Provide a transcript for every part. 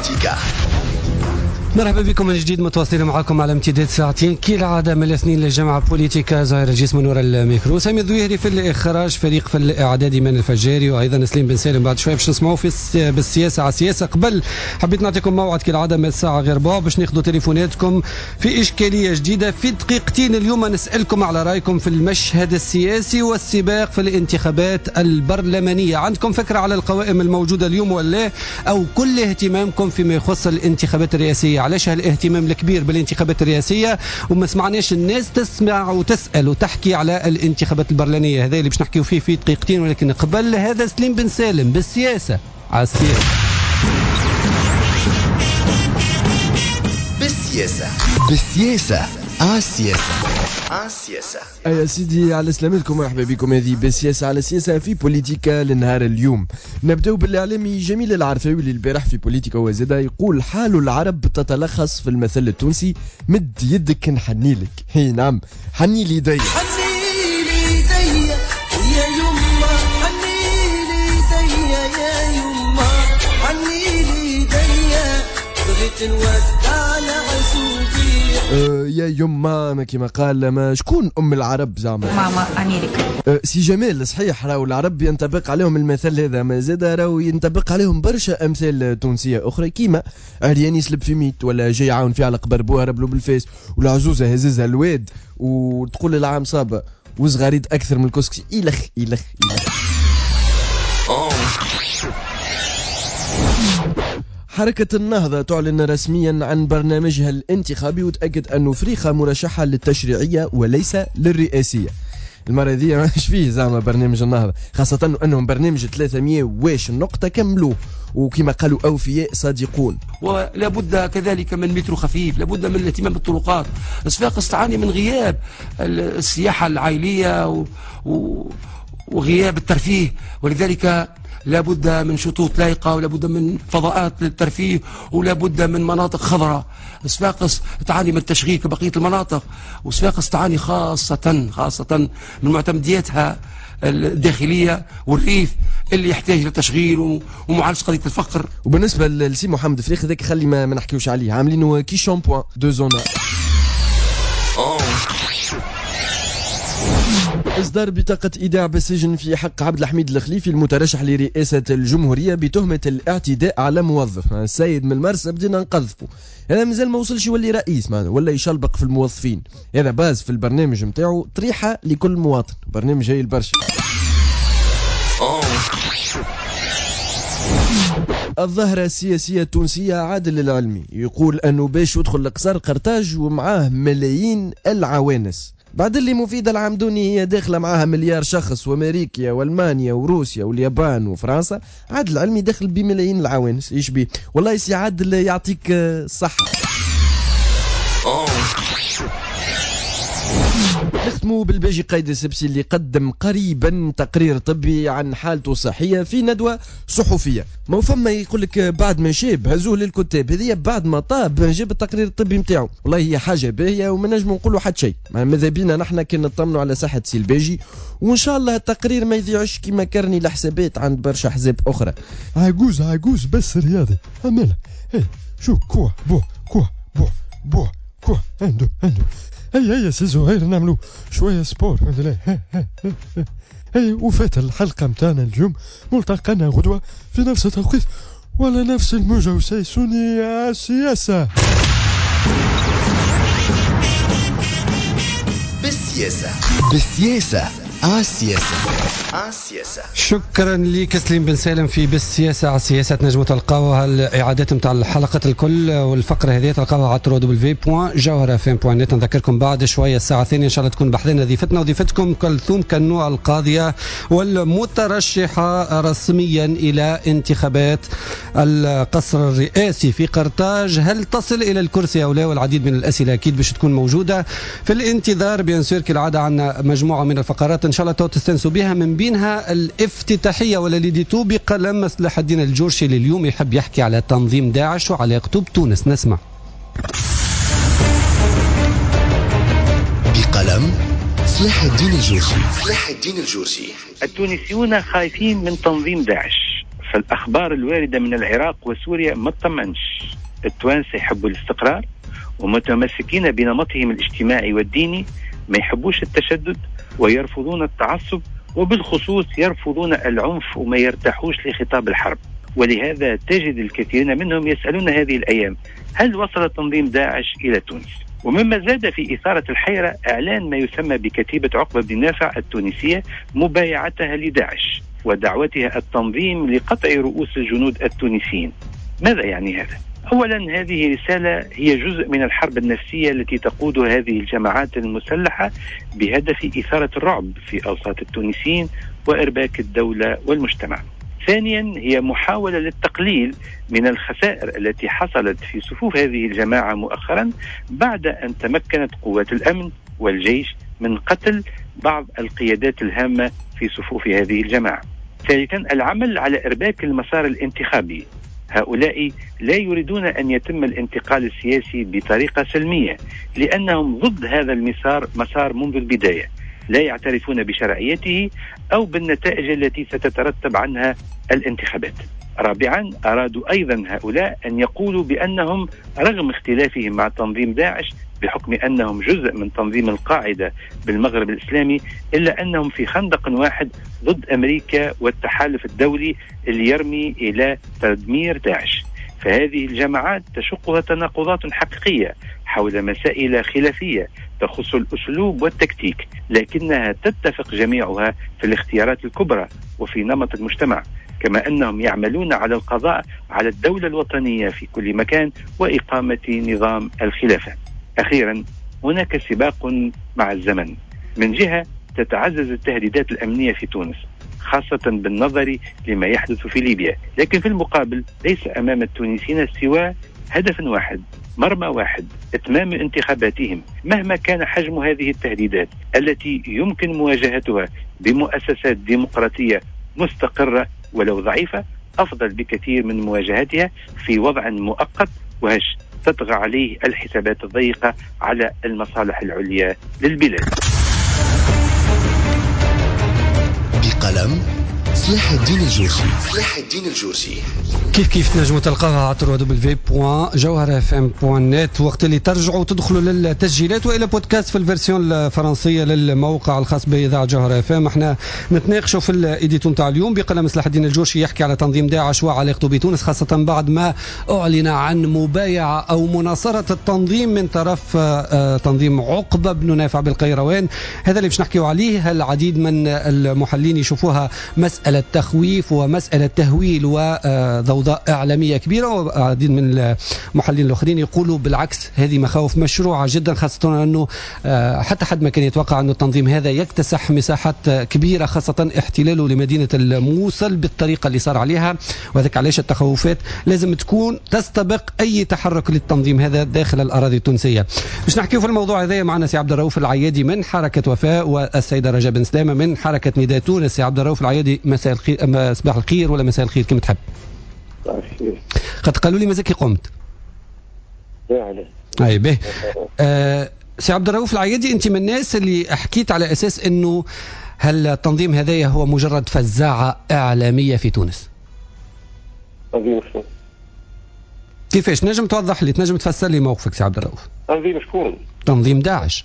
بوليتيكا. مرحبا بكم من جديد، متواصلين معكم على امتداد ساعتين كالعادة من الاثنين للجامعة بوليتيكا. زهير الجسم ونور الميكرو، سامي الظويهري في الإخراج، فريق في الإعداد من الفجاري، وأيضا سليم بن سالم. بعد شوية باش نسمعوا بالسياسة على السياسة. قبل حبيت نعطيكم موعد كالعادة من الساعة غير ربع باش ناخذوا تليفوناتكم في إشكالية جديدة في دقيقتين. اليوم نسألكم على رأيكم في المشهد السياسي والسباق في الانتخابات البرلمانية. عندكم فكرة على القوائم الموجودة اليوم ولا أو كل اهتمامكم فيما يخص الانتخابات الرئاسية؟ علاش هالاهتمام الكبير بالانتخابات الرئاسية وما سمعناش الناس تسمع وتسأل وتحكي على الانتخابات البرلمانية؟ هذا اللي باش نحكيو فيه في دقيقتين، ولكن قبل هذا سليم بن سالم بالسياسة على السياسة. بالسياسة على السياسة. يا سيدي على سلامتكم، مرحبا بكم. هذه بالسياسة على السياسة في بوليتيكا للنهار اليوم. نبدأ بالإعلامي جميل العرفاوي اللي البارح في بوليتيكا وزادة يقول: حال العرب تتلخص في المثل التونسي: مد يدك نحني لك. هي نعم، حني لي يدي، حني لي يدي يا يما، حني لي يدي يا يما، حني لي يدي، بغيت نودع العزوبية. يا يما كما قال ما شكون أم العرب زعما؟ ماما أمريكا. سي جمال، صحيح راهو العرب ينطبق عليهم المثل هذا، ما زاد راهو ينطبق عليهم برشا أمثال تونسية أخرى، كيما عريان يسلب في ميت، ولا جاي يعاون في علق بربوها ربلو بالفاس، ولا عزوزة هززها الواد وتقول العام صابة وصغاريد أكثر من الكسكسي. إلخ إلخ إلخ. حركة النهضة تعلن رسميا عن برنامجها الانتخابي وتأكد أنه فريقها مرشحة للتشريعية وليس للرئاسية. المرة ذي ايش فيه زعما برنامج النهضة، خاصة أنهم برنامج 300 واش النقطة كملوه، وكما قالوا أوفياء صادقون. ولا بد كذلك من مترو خفيف، لا بد من الاهتمام بالطرقات. صفاقس تعاني من غياب السياحة العائلية وغياب الترفيه، ولذلك لا بد من شطوط لايقة، ولا بد من فضاءات للترفيه، ولا بد من مناطق خضراء. صفاقس تعاني من التشغيل كبقية المناطق، وصفاقس تعاني خاصة من معتمدياتها الداخلية والريف اللي يحتاج لتشغيل ومعالجة قضية الفقر. وبالنسبة لسي محمد فريق ذاك خلي ما نحكيوش عليه، عاملينه كي شامبوان دو زونا. إصدار بطاقة إيداع بالسجن في حق عبد الحميد الخليفي المترشح لرئاسة الجمهورية بتهمة الاعتداء على موظف. السيد من المرسى بدينا نقذفه، هذا مازال ما وصلش يولي رئيس معنا ولا يشلبق في الموظفين. هذا باز في البرنامج متاعو طريحة لكل مواطن، برنامج هاي البرشا. الظاهرة السياسية التونسية عادل العلمي يقول أنه باش يدخل لقصر قرطاج ومعاه ملايين العوانس، بعد اللي مفيدة العمدوني هي داخلة معاها مليار شخص، وامريكا والمانيا وروسيا واليابان وفرنسا. عادل العلمي داخل بملايين العوانس. ايش بيه والله سي عادل يعطيك الصحة. نختموا بالباجي قايد السبسي اللي قدم قريبا تقرير طبي عن حالته الصحية في ندوة صحفية. ما فما يقول لك بعد ما شاب هزوه للكتاب، هذه بعد ما طاب جاب التقرير الطبي نتاعو. والله هي حاجة باهية وما نجموا نقولوا حد شيء. ماذا بينا نحن كنا نطمنوا على صحة سي الباجي، وان شاء الله التقرير ما يضيعش كما كرني الحسابات عند برشا حزاب اخرى. عجوز بس رياضي عملها. شو كوع بو عنده هيا سي زهير نعملوا شوية سبور. هيا وفات الحلقة متاعنا اليوم، ملتقانا غدوة في نفس التوقيت ولا نفس الموجة. وسيسوني السياسة. بالسياسة على السياسة. شكرا لك سليم بن سالم في بالسياسة على السياسة. نجموا تلقاوها الإعادات متاع الحلقة الكل والفقرة هذه تلقاوها على www.jawharafm.net. نذكركم بعد شوية الساعة 2 إن شاء الله تكون بحضنا ضيفتنا وضيفتكم كلثوم كنوع القاضية والمترشحة رسميا إلى انتخابات القصر الرئاسي في قرطاج. هل تصل إلى الكرسي أو لا؟ والعديد من الأسئلة أكيد باش تكون موجودة في الانتظار. بينسير كالعادة عنا مجموعة من الفقرات إن شاء الله تستنسوا بها، من بينها الافتتاحية ولا لديتو بقلم صلاح الدين الجورشي اللي اليوم يحب يحكي على تنظيم داعش وعلاقته بتونس. نسمع. بقلم صلاح الدين الجورشي. التونسيون خايفين من تنظيم داعش، فالأخبار الواردة من العراق وسوريا ما تطمنش. التوانسة يحبوا الاستقرار ومتمسكين بنمطهم الاجتماعي والديني، ما يحبوش التشدد ويرفضون التعصب، وبالخصوص يرفضون العنف وما يرتاحوش لخطاب الحرب. ولهذا تجد الكثيرين منهم يسألون هذه الأيام: هل وصل تنظيم داعش إلى تونس؟ ومما زاد في إثارة الحيرة إعلان ما يسمى بكتيبة عقبة بن نافع التونسية مبايعتها لداعش ودعوتها التنظيم لقطع رؤوس الجنود التونسيين. ماذا يعني هذا؟ أولا، هذه رسالة هي جزء من الحرب النفسية التي تقودها هذه الجماعات المسلحة بهدف إثارة الرعب في أوساط التونسيين وإرباك الدولة والمجتمع. ثانيا، هي محاولة للتقليل من الخسائر التي حصلت في صفوف هذه الجماعة مؤخرا بعد أن تمكنت قوات الأمن والجيش من قتل بعض القيادات الهامة في صفوف هذه الجماعة. ثالثا، العمل على إرباك المسار الانتخابي. هؤلاء لا يريدون أن يتم الانتقال السياسي بطريقة سلمية، لأنهم ضد هذا مسار منذ البداية، لا يعترفون بشرعيته أو بالنتائج التي ستترتب عنها الانتخابات. رابعا، أرادوا أيضا هؤلاء أن يقولوا بأنهم رغم اختلافهم مع تنظيم داعش بحكم أنهم جزء من تنظيم القاعدة بالمغرب الإسلامي، إلا أنهم في خندق واحد ضد أمريكا والتحالف الدولي اللي يرمي إلى تدمير داعش. فهذه الجماعات تشقها تناقضات حقيقية حول مسائل خلافية تخص الأسلوب والتكتيك، لكنها تتفق جميعها في الاختيارات الكبرى وفي نمط المجتمع، كما أنهم يعملون على القضاء على الدولة الوطنية في كل مكان وإقامة نظام الخلافة. أخيرا، هناك سباق مع الزمن. من جهة تتعزز التهديدات الأمنية في تونس خاصة بالنظر لما يحدث في ليبيا، لكن في المقابل ليس أمام التونسيين سوى هدف واحد، مرمى واحد: إتمام انتخاباتهم مهما كان حجم هذه التهديدات التي يمكن مواجهتها بمؤسسات ديمقراطية مستقرة ولو ضعيفة، أفضل بكثير من مواجهتها في وضع مؤقت وهش تطغى عليه الحسابات الضيقة على المصالح العليا للبلاد. بقلم صلاح الدين الجورجي. صلاح الدين الجورجي. كيف تنجموا تلقاها على www.jawharfm.net وقت اللي ترجعوا تدخلوا للتسجيلات والى بودكاست في الفيرسيون الفرنسيه للموقع الخاص باذاعه جوهر اف ام. احنا نتناقشوا في الايديتون تاع اليوم بقلم صلاح الدين الجورجي يحكي على تنظيم داعش وعلاقته بتونس، خاصه بعد ما اعلن عن مبايعه او مناصره التنظيم من طرف تنظيم عقبه بن نافع بالقيروان. هذا اللي باش نحكيوا عليه. العديد من المحللين يشوفوها مساله تخويف ومساله تهويل وضوضاء إعلامية كبيرة، وعديد من المحللين الآخرين يقولوا بالعكس هذه مخاوف مشروعة جدا، خاصة أنه حتى حد ما كان يتوقع أن التنظيم هذا يكتسح مساحات كبيرة، خاصة احتلاله لمدينة الموصل بالطريقة اللي صار عليها. وذلك علاش التخوفات لازم تكون تستبق أي تحرك للتنظيم هذا داخل الأراضي التونسية. باش نحكي في الموضوع هذا معنا سي عبد الرؤوف العيادي من حركة وفاء والسيدة رجاء بن سلامة من حركة نداء تونس. سي عبد الرؤوف العيادي، مساء الخير، صباح الخير ولا مساء الخير كما تحب. قد قالوا لي مازالك قمت. اي به. سي عبد الرؤوف العيادي، انت من الناس اللي حكيت على اساس انه هل التنظيم هذايا هو مجرد فزاعه اعلاميه في تونس؟ تنظيم شكون؟ كيفاش نجم توضح لي، تنجم تفسر لي موقفك سي عبد الرؤوف؟ تنظيم شكون؟ تنظيم داعش.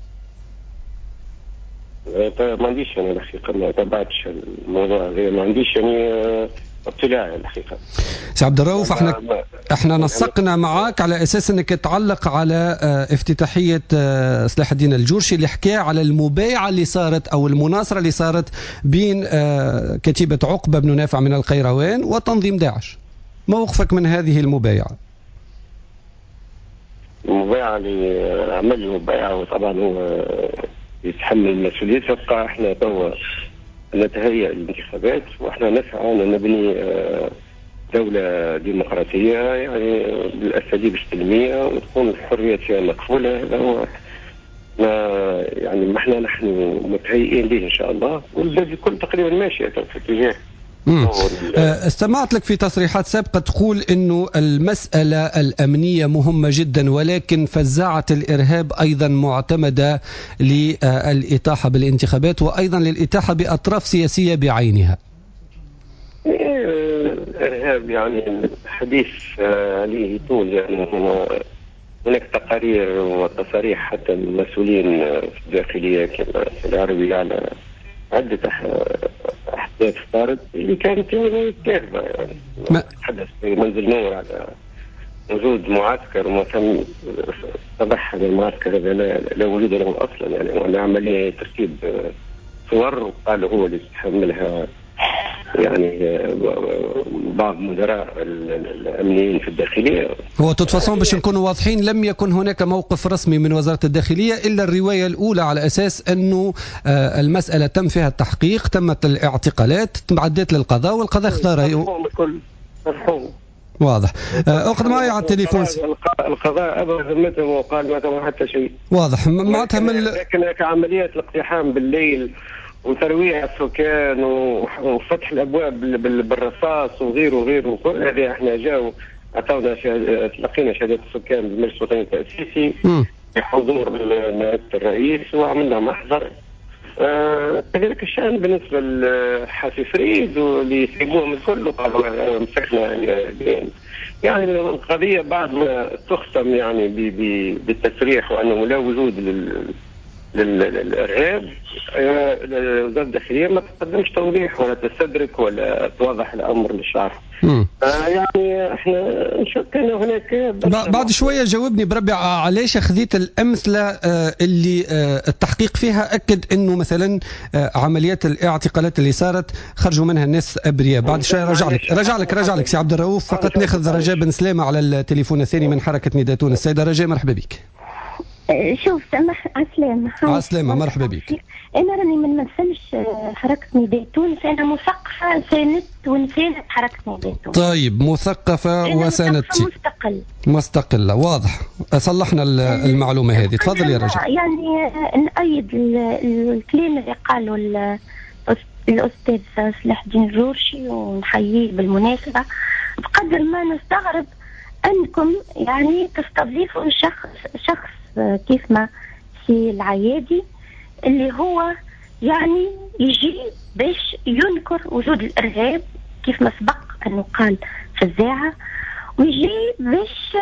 ما عنديش انا الحقيقه، ما تابعتش الموضوع هذا، ما عنديش يعني اطلاع الحقيقه. سي عبد الرؤوف، احنا نسقنا معاك على اساس انك تعلق على افتتاحيه صلاح الدين الجورجي اللي حكى على المبايعه اللي صارت او المناصره اللي صارت بين كتيبه عقبه بن نافع من القيروان وتنظيم داعش. موقفك من هذه المبايعه؟ المبايعه اللي عمل المبايعه وطبعا هو يتحمل المسؤوليه. تبقى احنا توا نتهيأ الانتخابات واحنا نسعى ان نبني دولة ديمقراطية يعني بالاساليب السلمية وتكون الحرية فيها مكفولة. هذا هو ما يعني ما احنا نحن متهيئين به ان شاء الله، والبلاد الكل تقريبا ماشية في اتجاه. استمعت لك في تصريحات سابقة تقول انه المسألة الامنية مهمة جدا، ولكن فزاعة الارهاب ايضا معتمدة للإطاحة بالانتخابات وايضا للإطاحة باطراف سياسية بعينها. الإرهاب يعني حديث عليه طول. يعني هناك تقارير وتصاريح حتى المسؤولين في الداخلية كما العربية على عدة أحداث صارت اللي كانت يعني كاذبة. يعني تحدث في منزل نور على وجود معسكر وتم صباح هذا المعسكر هذا لا وجود له أصلا، يعني وأن عملية ترتيب صور وقال هو اللي يتحملها يعني بعض مدراء الأمنيين في الداخلية. هو تتفصل باش نكونوا واضحين، لم يكن هناك موقف رسمي من وزارة الداخلية إلا الرواية الأولى على أساس أنه المسألة تم فيها التحقيق، تمت الاعتقالات، عدت للقضاء والقضاء اختار رأيه. واضح. أخذ معي على التليفون. القضاء أبرز ذمتهم وقال ما تم حتى شيء. واضح. معناتها لكن كعمليات الاقتحام بالليل وترويع السكان وفتح الابواب بالرصاص وغيره وغيره، كل هذه احنا جاوا اعطونا تلقينا شهادات السكان بالمجلس الوطني التاسيسي بحضور نائب الرئيس وعملنا محضر. كذلك الشان بالنسبه لحافي فريد واللي يسيبوهم الكل وقالوا مسكنا يعني القضيه بعد ما تختم يعني بالتصريح وانه لا وجود للإرهاب، وزارة الداخلية ما تقدمش توضيح ولا تستدرك ولا توضح الأمر للشعب. يعني احنا نشك ان هناك بعد شويه جاوبني بربي علاش اخذيت الامثله اللي التحقيق فيها اكد انه مثلا عمليات الاعتقالات اللي صارت خرجوا منها الناس ابرياء. بعد شويه رجع لك سي عبد الرؤوف. فقط ناخذ رجاء بن سلامه على التليفون الثاني من حركه نداتون. السيده رجاء مرحبا بك. شوف سمح عسلامة مرحبا بك. أنا راني ما نمثلش حركة نداتون، أنا مثقفة ساندت ونساند حركة نداتون. طيب مثقفة وساندتي مستقلة. واضح. صلحنا المعلومة هذه. تفضل يا رجاء. يعني نأيد الكلام اللي قاله الأستاذ صلاح الدين الجورشي ونحييه بالمناسبة، بقدر ما نستغرب أنكم يعني تستضيفوا شخص كيف ما سي العيادي اللي هو يعني يجي باش ينكر وجود الإرهاب كيف ما سبق أنه قال في الإذاعة، ويجي باش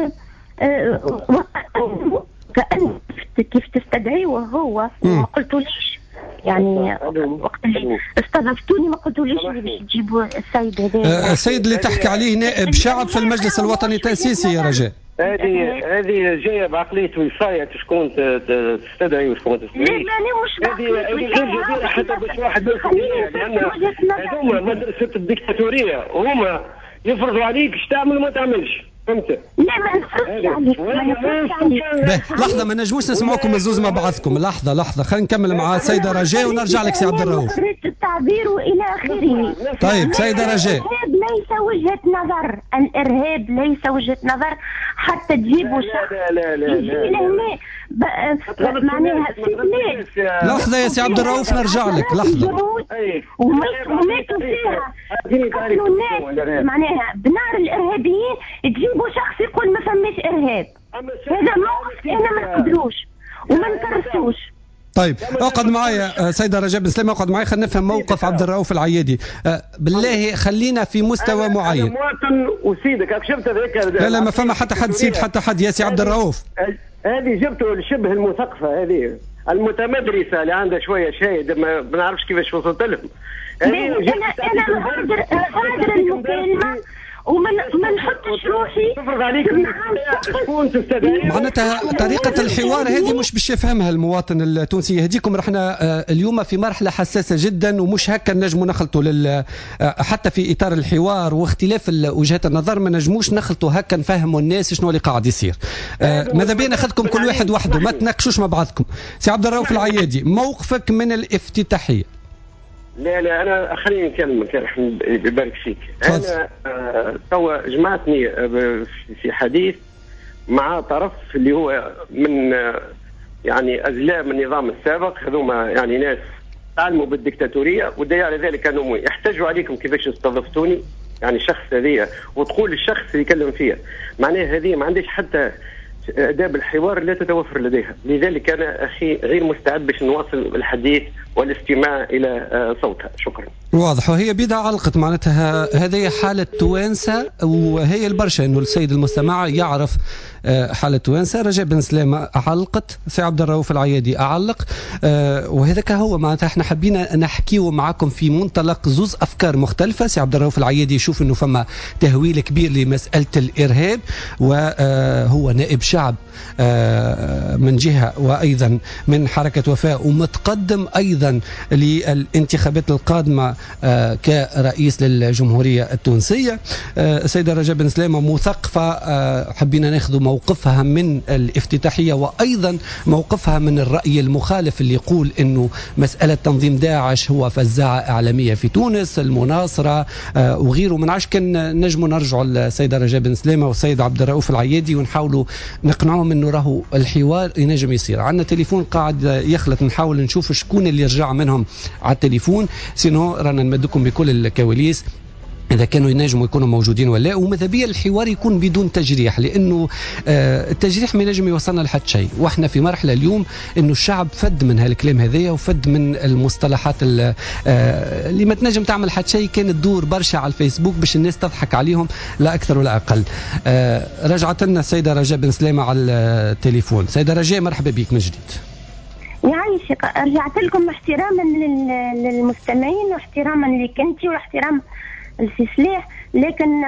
كأن كيف تستدعيه هو. ما قلتوليش يعني وقت اللي استضفتوني ما قلتوليش باش تجيبوا السيد هذا. السيد اللي تحكي عليه نائب شعب في المجلس الوطني التأسيسي يا رجاء. هذه جايه بعقليه وصايه شكون تستدعي وشكون تستدعي. هذه غير جديره حتى باش واحد لان هذوما مدرسه الديكتاتوريه وهما يفرضوا عليك اش تعمل وما تعملش. فهمت؟ لا ما نفرضش عليك. لحظه ما نجموش نسمعوكم الزوز مع بعضكم. لحظه خلينا نكمل مع السيده رجاء ونرجع لك سي عبد الرؤوف. حريه التعبير والى اخره. طيب سيده رجاء. الارهاب ليس وجهه نظر، الارهاب ليس وجهه نظر حتى تجيبوا شخص يجي لهنا معناها في بلاد. لحظه يا سي عبد الرؤوف نرجع لك. لحظه. وماتوا فيها قتلوا الناس معناها بنار الارهابيين، تجيبوا شخص يقول ما فماش ارهاب. هذا موقف انا ما نقدروش وما نكرسوش. طيب اقعد معايا سيدة رجاء بن سلامة، اقعد معايا خلينا نفهم موقف عبد الرؤوف العيادي. بالله خلينا في مستوى معين. أنا مواطن وسيدك شفت هذيك. لا ما فما حتى حد سيد حتى حد يا سي عبد الرؤوف. هذه جبته الشبه المثقفة، هذه المتمدرسة اللي عندها شوية شاهد ما نعرفش كيفاش وصلت لهم. أنا غادر المكالمة وما نحطش روحي تفرض عليك تكون تستدعي. معناتها طريقة الحوار هذه مش باش يفهمها المواطن التونسي. يهديكم رحنا اليوم في مرحلة حساسة جدا ومش هكا نجموا نخلطوا حتى في إطار الحوار واختلاف وجهات النظر ما نجموش نخلطوا هكا نفهموا الناس شنو اللي قاعد يصير. ماذا بينا ناخذكم كل واحد وحده ما تناقشوش مع بعضكم. سي عبد الرؤوف العيادي موقفك من الافتتاحية. لا أنا خليني نكلمك يبارك فيك. أنا توا جمعتني في حديث مع طرف اللي هو من يعني أزلام النظام السابق، هذوما يعني ناس تعلموا بالديكتاتورية والدليل على ذلك أنهم يحتجوا عليكم كيفاش استضفتوني يعني الشخص هذية وتقول الشخص اللي يكلم فيها معناه هذه ما عنديش حتى آداب الحوار لا تتوفر لديها. لذلك أنا أخي غير مستعد باش نواصل الحديث والاستماع إلى صوتها. شكرا. واضح. وهي بدأ علقت معناتها هذه حالة توانسة، وهي البرشا أنه السيد المستمع يعرف حالة توانسة. رجاء بن سلامة علقت، سي عبد الرؤوف العيادي أعلق، وهذاك هو معناتها احنا حبينا نحكيه معكم في منطلق زوز أفكار مختلفة. سي عبد الرؤوف العيادي يشوف أنه فما تهويل كبير لمسألة الإرهاب، وهو نائب شعب من جهة وأيضا من حركة وفاء، ومتقدم أيضا للانتخابات القادمة كرئيس للجمهورية التونسية. السيدة رجاء بن سلامة مثقفة، حبينا ناخذ موقفها من الافتتاحية وأيضا موقفها من الرأي المخالف اللي يقول أنه مسألة تنظيم داعش هو فزاعة إعلامية في تونس، المناصرة وغيره. من عشان كان نجموا نرجعوا السيدة رجاء بن سلامة والسيد عبد الرؤوف العيادي ونحاولوا نقنعهم أنه راهو الحوار ينجم يصير. عندنا تليفون قاعد يخلط، نحاول نشوف شكون اللي يرجع منهم على التليفون، سينو رانا نمدكم بكل الكواليس إذا كانوا ينجموا يكونوا موجودين ولا. وماذا بيا الحوار يكون بدون تجريح، لأنه التجريح ما ينجم يوصلنا لحد شيء، وإحنا في مرحلة اليوم إنه الشعب فد من هالكلام هذايا وفد من المصطلحات اللي ما تنجم تعمل حد شيء. كانت تدور برشا على الفيسبوك باش الناس تضحك عليهم لا أكثر ولا أقل. رجعت لنا السيدة رجاء بن سلامة على التليفون. سيدة رجاء مرحبا بك من جديد. يعيشك، رجعت لكم احتراما للمستمعين واحتراما لك انت واحترام السي صليح، لكن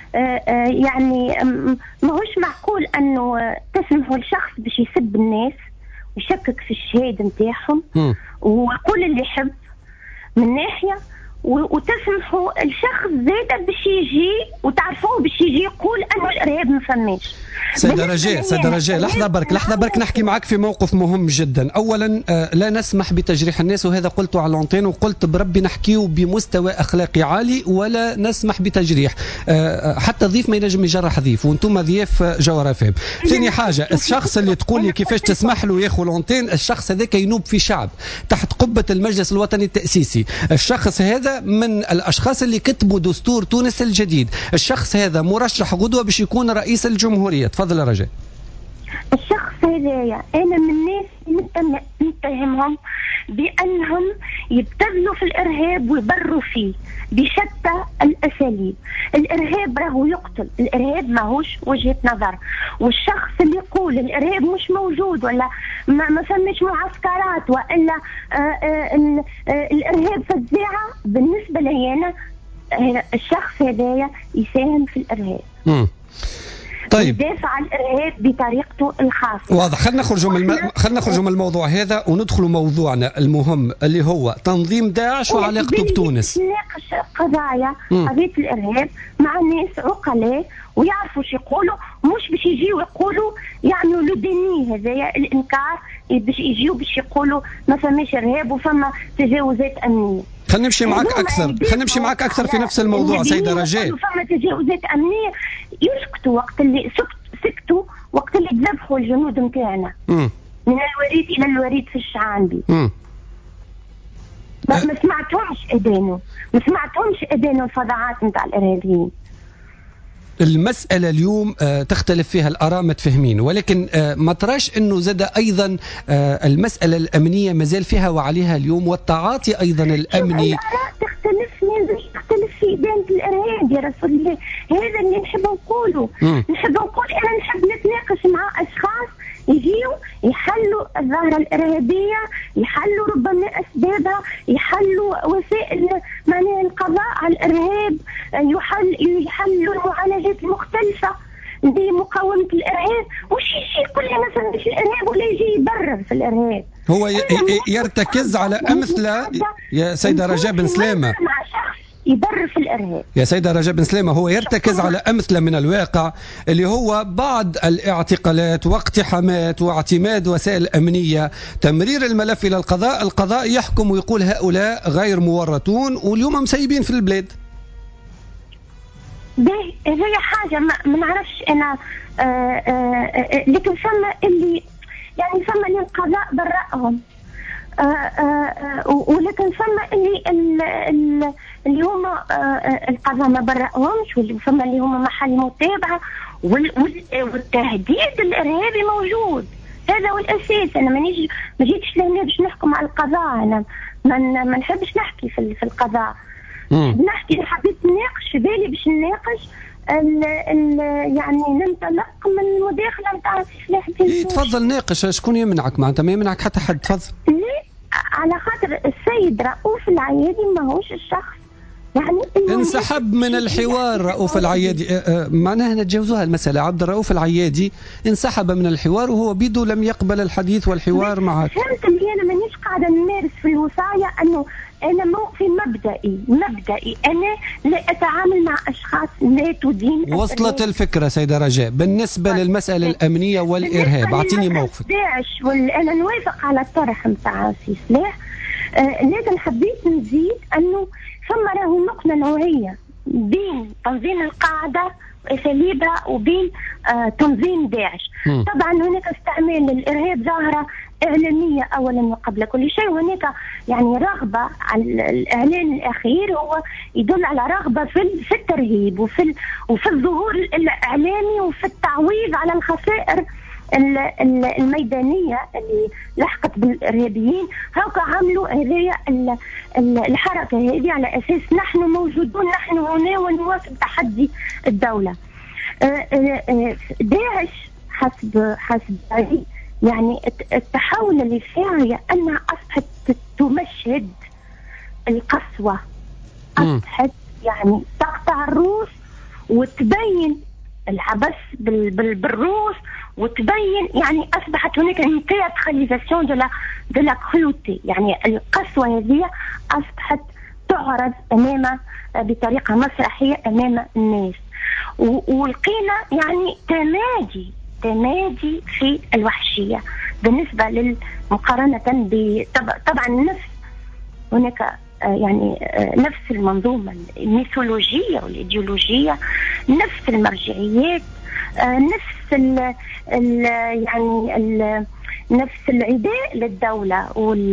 يعني ماهوش معقول انه تسمحوا لشخص باش يسب الناس ويشكك في الشهاده نتاعهم ويقول اللي يحب من ناحيه، وتسمحوا الشخص زاده باش يجي وتعرفوه باش يجي يقول انه الارهاب ما فماش. سيدة رجاء لحظة برك نحكي معك في موقف مهم جدا. أولا لا نسمح بتجريح الناس، وهذا قلته على العنطين وقلت بربي نحكيه بمستوى أخلاقي عالي، ولا نسمح بتجريح. حتى ضيف ما ينجم يجرح ضيف، وانتم ضياف جوهر فهم. ثاني حاجة، الشخص اللي تقول لي كيفاش تسمح له ياخذ العنطين، الشخص هذاك ينوب في شعب تحت قبة المجلس الوطني التأسيسي. الشخص هذا من الأشخاص اللي كتبوا دستور تونس الجديد. الشخص هذا مرشح غدوة باش يكون رئيس الجمهورية. تفضل يا رجاء. الشخص هذايا انا من الناس نتهمهم بانهم يبتذلوا في الارهاب ويبروا فيه بشتى الاساليب. الارهاب راهو يقتل، الارهاب ماهوش وجهة نظر. والشخص اللي يقول الارهاب مش موجود ولا ما فماش معسكرات والا الارهاب فزاعة، بالنسبة لي انا الشخص هذايا يساهم في الارهاب. طيب يدافع عن الارهاب بطريقته الخاصه. واضح. خلينا نخرجوا من الموضوع هذا وندخلوا موضوعنا المهم اللي هو تنظيم داعش وعلاقته بتونس. نناقش قضايا قضيه الارهاب مع ناس عقلاء ويعرفوا شو يقولوا، مش باش يجيوا يقولوا يعملوا لو ديني هذايا الانكار، باش يجيوا باش يقولوا ما فماش ارهاب وفما تجاوزات امنيه. خلينا نمشي معك اكثر في نفس الموضوع سيدة رجاء. فما تجاوزات امنيه، يسكتوا وقت اللي سكتوا وقت اللي ذبحوا الجنود نتاعنا من الوريد الى الوريد في الشعانبي. ما سمعتهمش ادانوا الفظاعات نتاع الارهابيين. المسألة اليوم تختلف فيها الآراء متفهمين، ولكن ما تراش أنه زاد أيضا المسألة الأمنية مازال فيها وعليها اليوم، والتعاطي أيضا الأمني. الآراء تختلف في إدانة الإرهاب يا رسول الله. هذا اللي نحب نقوله. أنا نحب نتناقش مع أشخاص يجيوا يحلوا الظاهرة الإرهابية، يحلوا ربما أسبابها، يحلوا وسائل معناها القضاء على الإرهاب، يحلوا المعالجات المختلفة بمقاومة الإرهاب. وش يجي كل مثلا في الإرهاب ولا يجي يبرر في الإرهاب. هو يرتكز على أمثلة يا سيدة رجاء بن سلامة، يبرر في الإرهاب. يا سيدة رجاء بن سلامة هو يرتكز على أمثلة من الواقع اللي هو بعض الاعتقالات واقتحامات واعتماد وسائل أمنية، تمرير الملف إلى القضاء، القضاء يحكم ويقول هؤلاء غير مورطون واليوم مسيبين في البلاد. هي حاجة ما نعرفش أنا، لكن فما اللي يعني فما اللي القضاء برأهم. ولكن ثم اللي هما القضاء ما برأهمش، وثم اللي هما محل متابعة، والتهديد الإرهابي موجود. هذا هو الأساس. أنا ما جيتش لهنا باش نحكم على القضاء، أنا ما نحبش نحكي في القضاء. نحكي، حبيت نناقش، في بالي باش نناقش يعني ننطلق من المداخلة نتاع سلاح الدين. تفضل ناقش. شكون يمنعك؟ معناتها ما يمنعك حتى حد. تفضل. لا، على خاطر السيد رؤوف العيادي ماهوش الشخص يعني انسحب من الحوار. رؤوف العيادي معناها نتجاوزوها المسألة. عبد الرؤوف العيادي انسحب من الحوار وهو بيدو لم يقبل الحديث والحوار معك. فهمت اللي أنا مانيش قاعدة نمارس في الوصاية، أنه أنا موقفي مبدئي أنا لا أتعامل مع أشخاص لا تدين. وصلت الفكرة سيدة رجاء. بالنسبة للمسألة الأمنية والإرهاب أعطيني موقفك. داعش أنا نوافق على الطرح متاع سي سلاح، لكن حبيت نزيد أنه ثم راهو نقطة نوعية بين تنظيم القاعدة وأساليبها وبين تنظيم داعش. طبعا هناك استعمال للإرهاب ظاهرة إعلامية أولا وقبل كل شيء، وهناك يعني رغبة على الإعلان الأخير هو يدل على رغبة في الترهيب وفي الظهور الإعلامي وفي التعويض على الخسائر الميدانية اللي لحقت بالإرهابيين. هاكا عملوا هذه الحركة هذه على أساس نحن موجودون، نحن هنا ونواكب تحدي الدولة. داعش حسب يعني التحول اللي فيها هي أنها أصبحت تمشهد القسوة، أصبحت يعني تقطع الروس وتبين العبث بالروس، وتبين يعني أصبحت هناك une théâtralisation de la cruauté. يعني القسوة هذه أصبحت تعرض بطريقة مسرحية أمام الناس، والقينا يعني تمادي في الوحشية بالنسبة للمقارنة طبعا هناك يعني نفس المنظومة الميثولوجية والإيديولوجية، نفس المرجعيات، نفس نفس العداء للدولة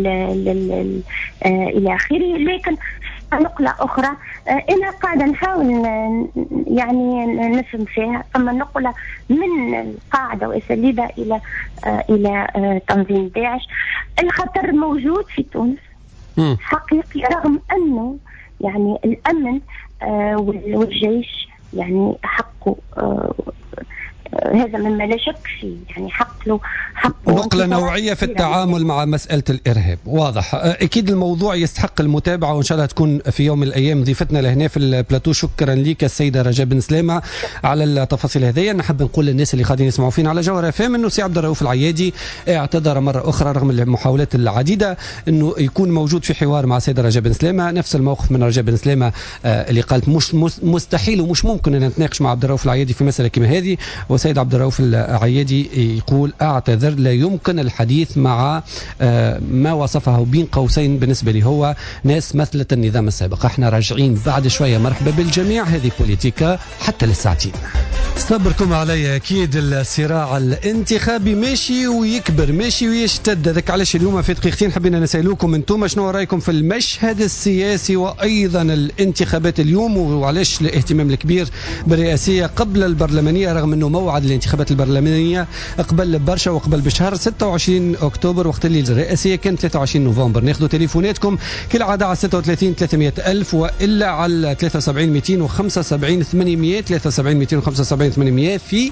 إلى آخره. لكن نقلة أخرى أنا قاعدة نحاول يعني نفهم فيها، ثم نقلة من القاعدة وأساليبها إلى تنظيم داعش. الخطر موجود في تونس حقيقي، رغم أنه يعني الأمن والجيش يعني حقه هذا مما لا شك فيه، يعني حق نقلة نوعية في التعامل مع مسألة الإرهاب. واضح. أكيد الموضوع يستحق المتابعة، وإن شاء الله تكون في يوم من الأيام ضيفتنا لهنا في البلاتو. شكرا لك السيدة رجاء بن سلامة على التفاصيل هذه. نحب نقول للناس اللي قاعدين يسمعوا فينا على جوهر FM أنه سي عبد الرؤوف العيادي اعتذر مرة أخرى رغم المحاولات العديدة أنه يكون موجود في حوار مع السيدة رجاء بن سلامة. نفس الموقف من رجاء بن سلامة اللي قالت مش مستحيل ومش ممكن أن نتناقش مع عبد الرؤوف العيادي في مسألة كما هذه. وسيد عبد الرؤوف العيادي يقول أعتذر، لا يمكن الحديث مع ما وصفه بين قوسين بالنسبة لي هو ناس مثلة النظام السابق. احنا راجعين بعد شوية. مرحبا بالجميع. هذه بوليتيكا حتى للساعتين. صبركم علي. أكيد الصراع الانتخابي ماشي ويكبر، ماشي ويشتد. هذاك علاش اليوم في دقيقتين حبينا نسألوكم انتم شنو رأيكم في المشهد السياسي وأيضا الانتخابات اليوم، وعلاش الاهتمام الكبير بالرئاسية قبل البرلمانية، رغم أنه موعد الانتخابات البرلمانية قبل برشا وقبل بشهر 26 أكتوبر، وقت اللي الرئاسية كان 23 نوفمبر. ناخذ تليفوناتكم كالعادة على 36 300 ألف وإلا على 73 275 800 73 275 800 في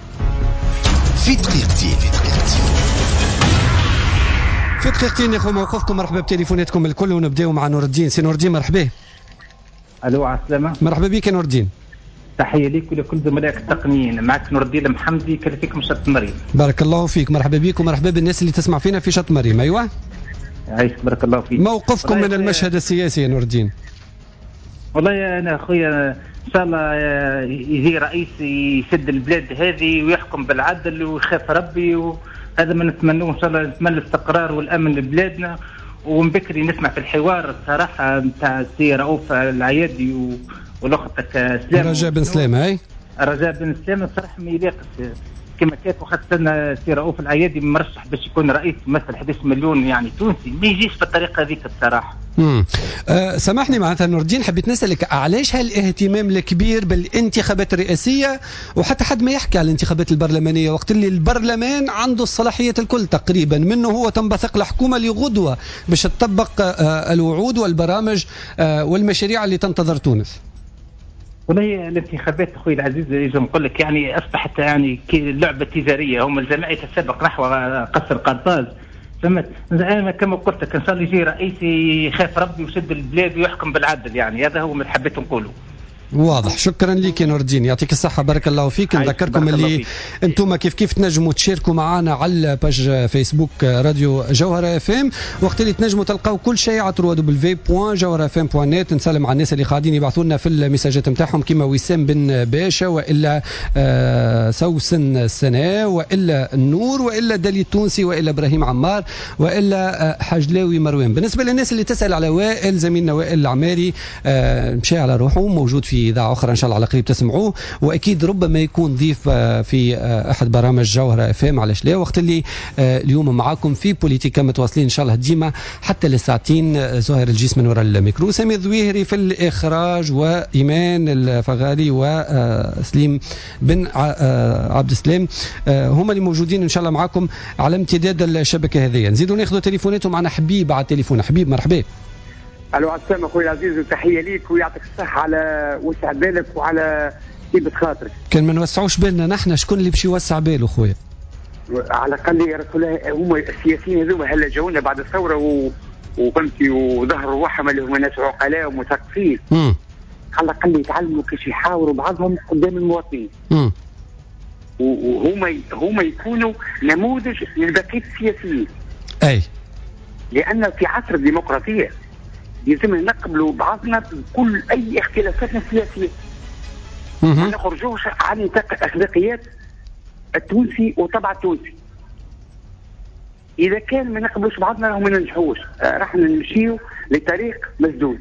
دقيقتين ناخذ موقفكم. مرحبا بتليفوناتكم الكل، ونبداو مع نور الدين. سي نور الدين مرحبا. الو على السلامة. مرحبا بك نور الدين. تحية ليك ولكل زملائك التقنيين. معك نور الدين المحمدي كلفيك من شط مريم. بارك الله فيك. مرحبا بك ومرحبا بالناس اللي تسمع فينا في شط مريم. ايوه عايشك بارك الله فيك. موقفكم من المشهد السياسي يا نور الدين؟ والله انا اخويا ان شاء الله يجي رئيس يسد البلاد هذه ويحكم بالعدل ويخاف ربي، وهذا ما نتمنوه ان شاء الله. نتمنى الاستقرار والامن لبلادنا. ومن بكري نسمع في الحوار الصراحه نتاع السي رؤوف العيادي والاختك سلامة رجاء بن سلامة. اي رجاء بن سلامة الصراحه ما يلاقش كما كانت وخاصة سي رؤوف العيادي مرشح باش يكون رئيس يمثل 11 مليون يعني تونسي، ما يجيش بالطريقة هذيك الصراحة. سامحني معناتها نور الدين، حبيت نسألك علاش هالاهتمام الكبير بالانتخابات الرئاسية وحتى حد ما يحكي على الانتخابات البرلمانية وقت اللي البرلمان عنده الصلاحية الكل تقريبا منه، هو تنبثق الحكومة لغدوة باش تطبق الوعود والبرامج والمشاريع اللي تنتظر تونس. والله الانتخابات اخوي العزيز يجب نقول لك يعني اصبحت يعني لعبه تجاريه، هم الجماعه تتسابق نحو قصر قرطاج. فهمت؟ انا كما قلت لك ان شاء الله يجي رئيسي يخاف ربي ويسد البلاد ويحكم بالعدل، يعني هذا هو ما حبيت نقوله. واضح. شكرا لك يا نور الدين، يعطيك الصحة، بارك الله فيك. نذكركم اللي انتم كيف تنجموا تشاركوا معنا على باج فيسبوك راديو جوهرة اف ام، وقت اللي تنجموا تلقاو كل شيء على www.jawharafm.net. نسلم على الناس اللي قاعدين يبعثوا لنا في المساجات نتاعهم كيما وسام بن باشا والا سوسن السناء والا النور والا دالي التونسي والا ابراهيم عمار والا حجلاوي مروان. بالنسبة للناس اللي تسأل على وائل، زميلنا وائل العماري مشى على روحه، موجود في إذاعة أخرى إن شاء الله على قريب تسمعوه، وأكيد ربما يكون ضيف في أحد برامج جوهرة اف ام، علاش لا. وقت اللي اليوم معاكم في بوليتيكا متواصلين إن شاء الله ديما حتى للساعتين. زهير الجيس من وراء الميكرو، سامي الذويهري في الإخراج، وإيمان الفغالي وسليم بن عبد السلام هما اللي موجودين إن شاء الله معاكم على امتداد الشبكة هذه. نزيدوا ناخذوا تليفوناتهم. معنا حبيب على التليفون. حبيب مرحبا. الو عسام اخوي العزيز، وتحيه ليك ويعطيك الصحه على وسع بالك وعلى طيبه خاطرك. كان ما نوسعوش بالنا نحن، شكون اللي باش يوسع باله خويا؟ على الاقل يا رسول الله هما السياسيين هذوما هلا جاونا بعد الثوره وفهمتي وظهروا روحهم اللي هما ناس عقلاء ومثقفين. على الاقل يتعلموا كيف يحاوروا بعضهم قدام المواطنين. وهما يكونوا نموذج لبقيه السياسيين. اي لان في عصر الديمقراطيه يلزم نقبلوا بعضنا بكل اي اختلافاتنا السياسيه. ما نخرجوش عن نطاق اخلاقيات التونسي وطبع التونسي. اذا كان ما نقبلوش بعضنا راهم ما ننجحوش، راح نمشيو لطريق مسدود.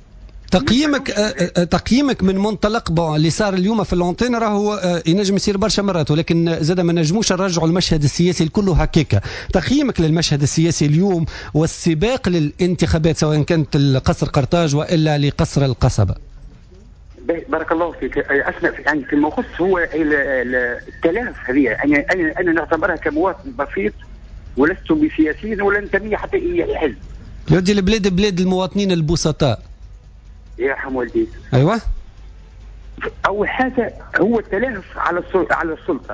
تقييمك من منطلق اللي صار اليوم في اللونتين راهو ينجم يصير برشا مرات، ولكن زاد ما نجموش نرجعوا المشهد السياسي الكل هكاكا. تقييمك للمشهد السياسي اليوم والسباق للانتخابات سواء كانت لقصر قرطاج والا لقصر القصبه؟ بارك الله فيك. اسمع يعني في المخص هو التلاف هذه، انا نعتبرها كمواطن بسيط ولست بسياسي ولا انتمي حتى الى حزب. يودي البلاد بلاد المواطنين البسطاء. يرحم والديك. ايوه. اول حاجه هو التلاف على السلطه.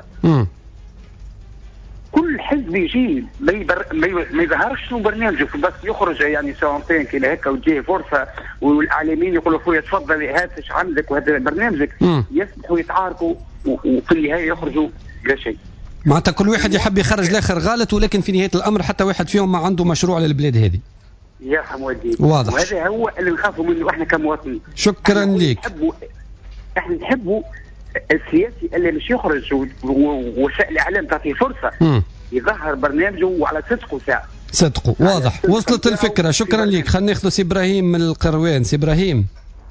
كل حزب يجي ما يظهرش شنو برنامجه، بس يخرج يعني ساعتين كذا هكا وتجيه فرصه والاعلاميين يقولوا خويا تفضل هات ايش عندك وهذا برنامجك، يسمحوا يتعاركوا وفي النهايه يخرجوا لا شيء. معناتها كل واحد يحب يخرج الاخر غلط، ولكن في نهايه الامر حتى واحد فيهم ما عنده مشروع للبلاد هذه. يرحم والديك. واضح. وهذا هو اللي نخافوا منه احنا كمواطنين. شكرا لك. احنا نحبوا السياسي اللي مش يخرج وسائل الاعلام تعطيه فرصه يظهر برنامجه وعلى صدقه ساعه. صدقه واضح. وصلت الفكره. شكرا لك. خلينا ناخذ سي ابراهيم من القروان. سي ابراهيم.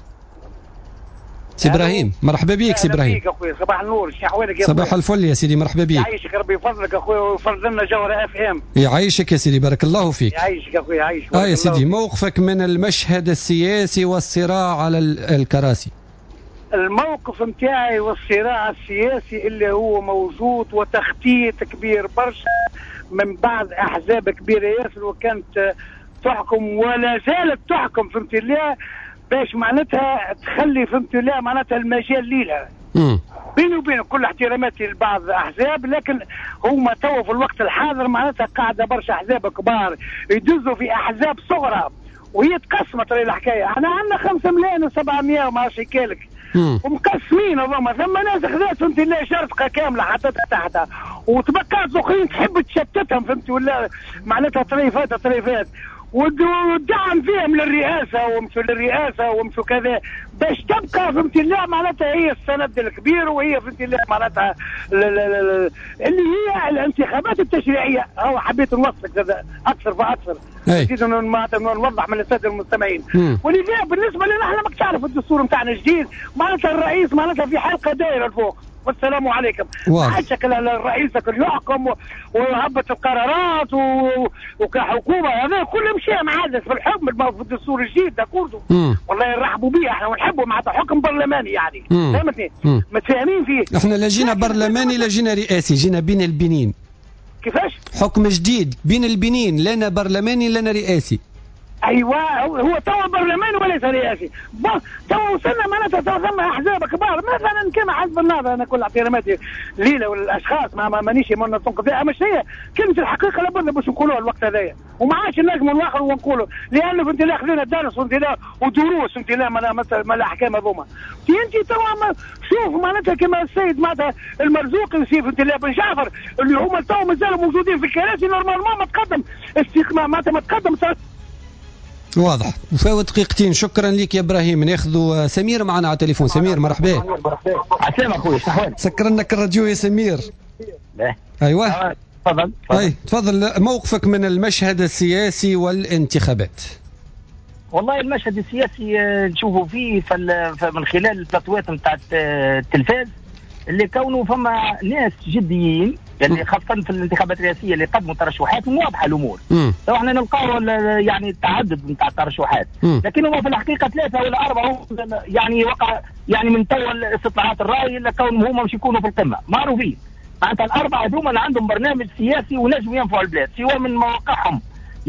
سي ابراهيم مرحبا بك. سي ابراهيم صباح النور، شنو احوالك يا صباح الفل يا سيدي، مرحبا بك. يعيشك ربي يفضلك اخويا ويفرض لنا جوهرة اف ام. يعيشك يا سيدي، بارك الله فيك. يعيشك اخويا يعيشك. يا سيدي موقفك من المشهد السياسي والصراع على الكراسي. الموقف نتاعي والصراع السياسي اللي هو موجود وتخطيط كبير برشا من بعض احزاب كبيره ياسر وكانت تحكم ولا زالت تحكم فهمت الله، باش معناتها تخلي فهمت الله معناتها المجال ليلها. بيني وبينك كل احتراماتي لبعض الاحزاب، لكن هما توا في الوقت الحاضر معناتها قاعده برشا احزاب كبار يدزوا في احزاب صغرى وهي تقسمت الحكايه. احنا عندنا 5 مليون و700 وما عرفش كالك ومقسمين هذوما، ثم ناس خذات فهمت الله شرطقه كامله حطتها تحتها وتبقات الاخرين تحب تشتتهم فهمت ولا معناتها طريفات والدعم فيهم للرئاسه ومشوا كذا باش تبقى فهمت الله معناتها هي السند الكبير، وهي فهمت الله معناتها اللي هي الانتخابات التشريعيه. هو حبيت نوصلك هذا اكثر فاكثر، نزيد نوضح من الساده المستمعين. ولذا بالنسبه لنا احنا ماك تعرف الدستور نتاعنا جديد معناتها الرئيس معناتها في حلقه دايره الفوق والسلام عليكم. واضح. ما عادش رئيسك اللي يحكم وهبط القرارات وكحكومه هذا كله مشي معادس في الحكم في الدستور الجديد ده كله. والله نرحبوا به احنا ونحبوا معناتها حكم برلماني يعني فهمتني؟ متفاهمين فيه. احنا لا جينا برلماني لا جينا رئاسي، جينا بين البنين. كيفاش؟ حكم جديد بين البنين، لنا برلماني لنا رئاسي. ايوه هو توا برلماني وليس رئاسي. توا وصلنا معناتها ثم احزاب كبار مثلا كما حزب النهضه. انا كل احتراماتي ليله والاشخاص مانيش من تنقذ اما شيء كلمه الحقيقه لابد باش نقولوها الوقت هذايا وما عادش نجموا نواخر ونقولوا لانه في انت خذينا درس وانت ودروس انت مثلا من الاحكام هذوما. انت توا شوف معناتها كما السيد معناتها المرزوقي وسيف انت بن جعفر اللي هما توا مازالوا موجودين في الكراسي نورمالمون ما تقدم استقامه معناتها ما تقدم. واضح. وفاوت دقيقتين. شكرا لك يا ابراهيم. ناخذ سمير معنا على التليفون. سمير مرحبا. عسلامة اخويا شحوال. سكر لك الراديو يا سمير. ايوه تفضل. تفضل موقفك من المشهد السياسي والانتخابات. والله المشهد السياسي نشوفه فيه من خلال البلاطوات نتاع التلفاز اللي كونوا فما ناس جديين يعني خاصة في الانتخابات الرئاسية اللي قدموا ترشحات واضحة الأمور. احنا نلقاو يعني التعدد نتاع الترشحات لكن هم في الحقيقة 3 ولا 4 يعني وقع يعني من توا استطلاعات الرأي لكونهم هما مش يكونوا في القمة معروفين. معناتها ال4 هذوما اللي عندهم برنامج سياسي ونجموا ينفعوا البلاد سواء من مواقعهم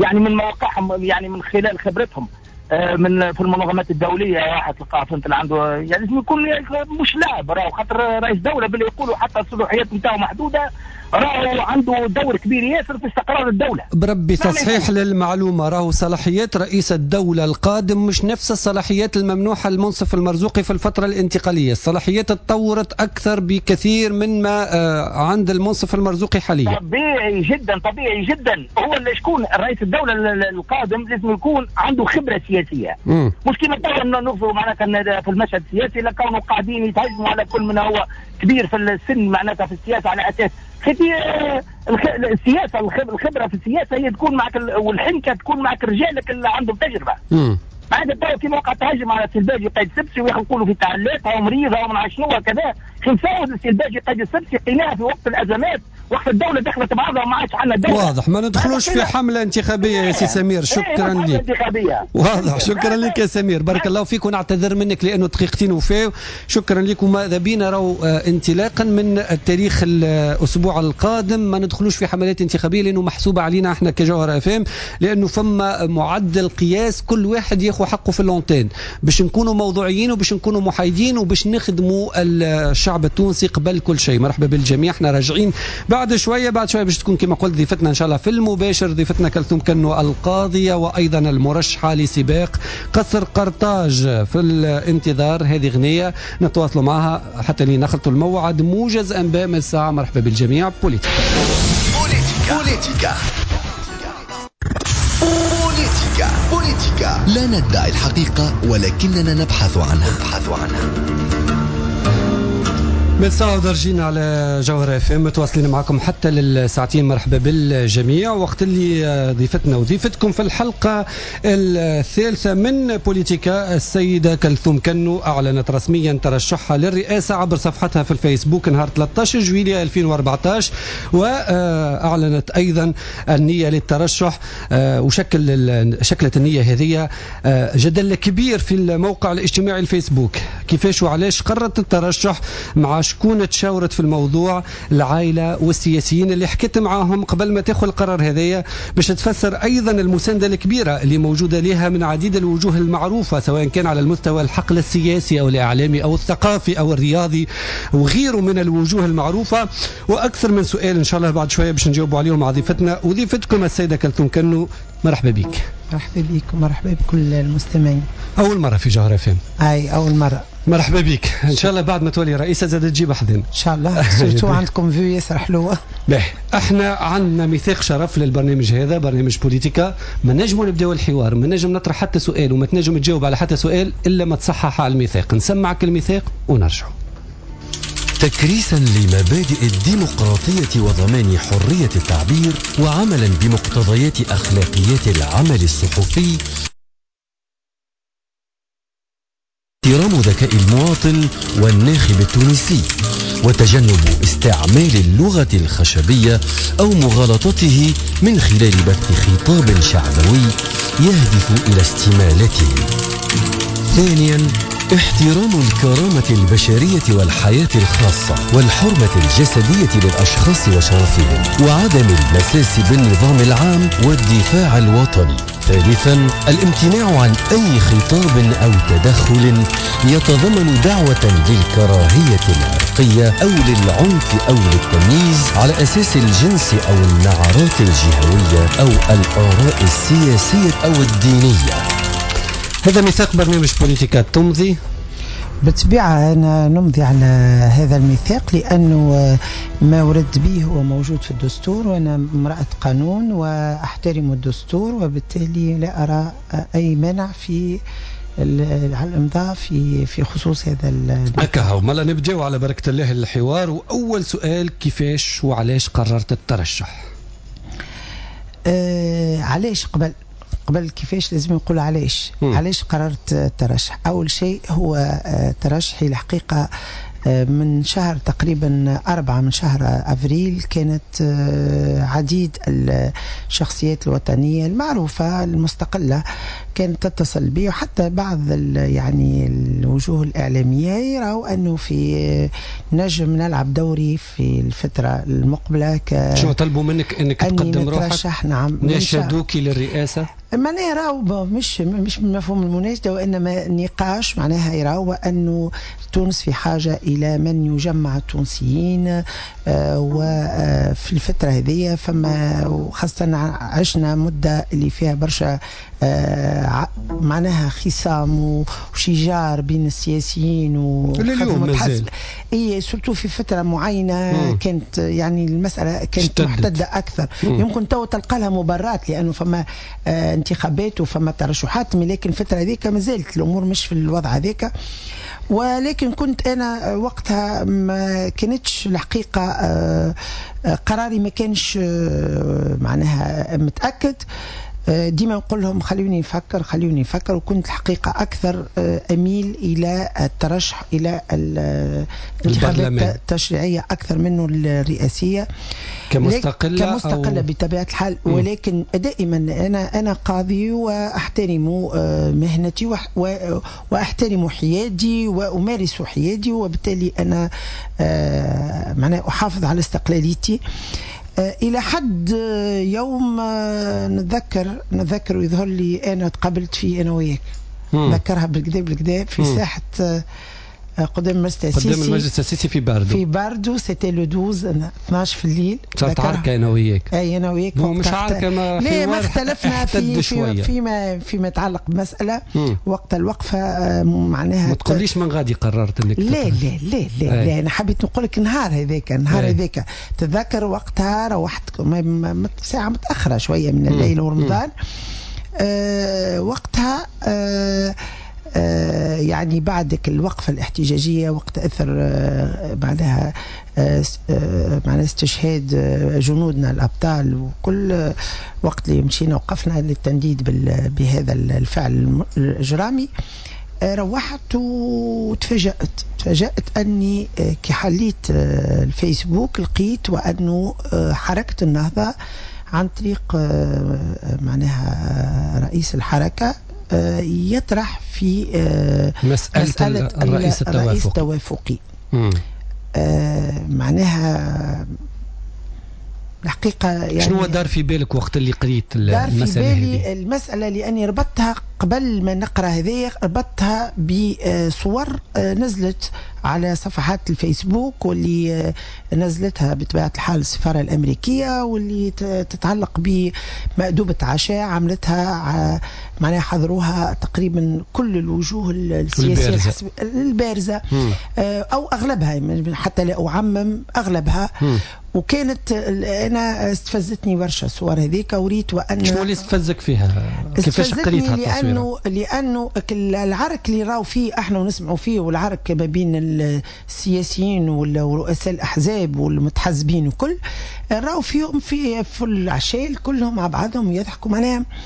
يعني من خلال خبرتهم من في المنظمات الدوليه. واحد تلقاه فهمت اللي عنده يعني لازم يكون مش لاعب راهو خاطر رئيس دوله باللي يقولوا حتى الصلاحيات نتاعو محدوده راهو عنده دور كبير ياسر في استقرار الدوله. بربي تصحيح للمعلومه راهو صلاحيات رئيس الدوله القادم مش نفس الصلاحيات الممنوحه للمنصف المرزوقي في الفتره الانتقاليه. الصلاحيات تطورت اكثر بكثير من ما عند المنصف المرزوقي حاليا. طبيعي جدا هو اللي شكون رئيس الدوله القادم لازم يكون عنده خبره سياسيه. مش كما توا نقصوا معناتها في المشهد السياسي لكونوا قاعدين يتهجموا على كل من هو كبير في السن معناتها في السياسه على اساس السياسه الخبره في السياسه هي تكون معك والحنكه تكون معك رجالك اللي عندهم تجربه. معناتها تو كيما وقع تهجم على السلباجي قايد سبسي ويقولوا في تعليقات هو مريض هو من شنو كذا نفوز السلباجي قايد سبسي قيناها في وقت الازمات وقت الدوله دخلت بعضها وما عادش عندنا دوله. واضح. ما ندخلوش في حمله انتخابيه يا سي سمير. شكرا لك. واضح. شكرا لك يا سمير. بارك الله فيك ونعتذر منك لانه دقيقتين وفاو. شكرا لك. وماذا بينا راهو انطلاقا من التاريخ الاسبوع القادم ما ندخلوش في حملات انتخابيه لانه محسوبه علينا احنا كجوهر FM لانه فما معدل قياس كل واحد ياخذ حقه في اللونتين باش نكونوا موضوعيين وباش نكونوا محايدين وباش نخدموا الشعب التونسي قبل كل شيء. مرحبا بالجميع. احنا راجعين بعد شويه باش تكون كما قلت ضيفتنا ان شاء الله في المباشر ضيفتنا كلثوم كنو القاضيه وايضا المرشحه لسباق قصر قرطاج. في الانتظار هذه اغنيه نتواصلوا معها حتى لنخلطوا الموعد. موجز انباء من الساعه. مرحبا بالجميع. بوليتيكا لا ندعي الحقيقه ولكننا نبحث عنها. بالساعة ورجينا على جوهر FM متواصلين معكم حتى للساعتين. مرحبا بالجميع. وقت اللي ضيفتنا وضيفتكم في الحلقة الثالثة من بوليتيكا السيدة كلثوم كنو أعلنت رسميا ترشحها للرئاسة عبر صفحتها في الفيسبوك نهار 13 جويلية 2014 وأعلنت أيضا النية للترشح وشكلت النية هذه جدل كبير في الموقع الاجتماعي الفيسبوك. كيفاش وعلاش قررت الترشح مع شكون تشاورت في الموضوع العائلة والسياسيين اللي حكيت معاهم قبل ما تاخذ القرار هذايا باش تفسر أيضا المساندة الكبيرة اللي موجودة لها من عديد الوجوه المعروفة سواء كان على المستوى الحقل السياسي أو الإعلامي أو الثقافي أو الرياضي وغيره من الوجوه المعروفة. وأكثر من سؤال إن شاء الله بعد شوية باش نجاوبوا عليهم مع ضيفتنا وضيفتكم السيدة كلثوم كنو. مرحبا بك. مرحبا بك ومرحبا بكل المستمعين. أول مرة في جوهر FM. أي أول مرة. مرحبا بك. ان شاء الله بعد ما تولي رئيسه زاد تجيب احدن ان شاء الله. سيرتو عندكم فيو ياسر حلوه. احنا عندنا ميثاق شرف للبرنامج هذا برنامج بوليتيكا. ما نجموا نبداو الحوار ما نجم نطرح حتى سؤال وما تنجم تجاوب على حتى سؤال الا ما تصحح على الميثاق. نسمعك الميثاق ونرجعوا. تكريسا لمبادئ الديمقراطية وضمان حرية التعبير وعملا بمقتضيات أخلاقيات العمل الصحفي احترام ذكاء المواطن والناخب التونسي، وتجنب استعمال اللغة الخشبية أو مغالطته من خلال بث خطاب شعبوي يهدف إلى استمالته. ثانيا، احترام الكرامة البشرية والحياة الخاصة والحرمة الجسدية للأشخاص وشرفهم، وعدم المساس بالنظام العام والدفاع الوطني. ثالثا، الامتناع عن أي خطاب أو تدخل يتضمن دعوة للكراهية العرقية أو للعنف أو للتمييز على أساس الجنس أو النعرات الجهوية أو الآراء السياسية أو الدينية. هذا ميثاق برنامج بوليتيكا تمضي. بالطبيعة أنا نمضي على هذا الميثاق لأنه ما ورد به هو موجود في الدستور، وأنا امرأة قانون وأحترم الدستور، وبالتالي لا أرى أي مانع في الإمضاء في خصوص هذا هكا. ومالا نبداو على بركة الله الحوار. وأول سؤال، كيفاش وعلاش قررت الترشح؟ علاش قبل كيفاش لازم نقول علاش قررت الترشح. أول شيء هو ترشحي الحقيقة من شهر تقريبا 4 من شهر أفريل. كانت عديد الشخصيات الوطنية المعروفة المستقلة كانت تتصل بي، وحتى بعض يعني الوجوه الإعلامية يروا أنه في نجم نلعب دوري في الفترة المقبلة. شو طلبوا منك أنك تقدم روحك؟ نعم، ناشدوكي للرئاسة. معناها يراو مش بمفهوم المناشدة، وإنما نقاش. معناها يراو أنه تونس في حاجة إلى من يجمع التونسيين، وفي الفترة هذه فما وخاصة عشنا مدة اللي فيها برشا معناها خصام وشجار بين السياسيين اليوم مازال سورتو في فترة معينة كانت يعني المسألة كانت محتدة أكثر. يمكن تو تلقى لها مبررات لأنه فما انتخابات وفما ترشحات، لكن الفترة هذيك ما زالت الأمور مش في الوضع هذيك. ولكن كنت أنا وقتها ما كانتش الحقيقة قراري ما كانش معناها متأكد. ديما نقول لهم خلوني نفكر، وكنت الحقيقة أكثر أميل إلى الترشح إلى الانتخابات التشريعية أكثر منه الرئاسية كمستقلة بطبيعة الحال. ولكن دائما أنا قاضي وأحترم مهنتي وأحترم حيادي وأمارس حيادي، وبالتالي أنا معناه أحافظ على استقلاليتي إلى حد يوم نتذكر ويظهر لي أنا تقابلت فيه أنا وياك، نذكرها بالكدا في ساحة قدام المجلس السيسي في باردو سيتي لو 12 في الليل. صارت عركة أنا وياك. أنا وياك مش عركة، ما اختلفنا فيما يتعلق بمسألة وقت الوقفة. معناها ما تقوليش من غادي قررت انك لا أنا حبيت نقول لك نهار هذاك تذكر وقتها روحت ساعة متأخرة شوية من الليل ورمضان. وقتها يعني بعدك الوقفة الاحتجاجية وقت أثر بعدها معناها استشهاد جنودنا الأبطال، وكل وقت اللي مشينا وقفنا للتنديد بهذا الفعل الإجرامي. روحت وتفاجأت أني كي حليت الفيسبوك لقيت وأنه حركة النهضة عن طريق معناها رئيس الحركة يطرح في مسألة الرئيس التوافقي. معناها الحقيقة يعني شنو دار في بالك وقت اللي قريت المسألة؟ دار في بالي المسألة لأني ربطتها قبل ما نقرأ هذه، ربطتها بصور نزلت على صفحات الفيسبوك واللي نزلتها بطبيعة الحال السفارة الأمريكية، واللي تتعلق بمأدوبة عشاء عملتها معناها حضروها تقريبا كل الوجوه السياسية البارزة أو أغلبها، حتى لا أعمم أغلبها. وكانت أنا استفزتني برشا الصور هذيك، وريت وأن شنو اللي استفزك فيها؟ كيفاش قريتها التصوير؟ لأنه العرك اللي راو فيه احنا ونسمعوا فيه، والعرك ما بين السياسيين ورؤساء الأحزاب والمتحزبين وكل راو فيهم في العشاء كلهم مع بعضهم يضحكوا معناها.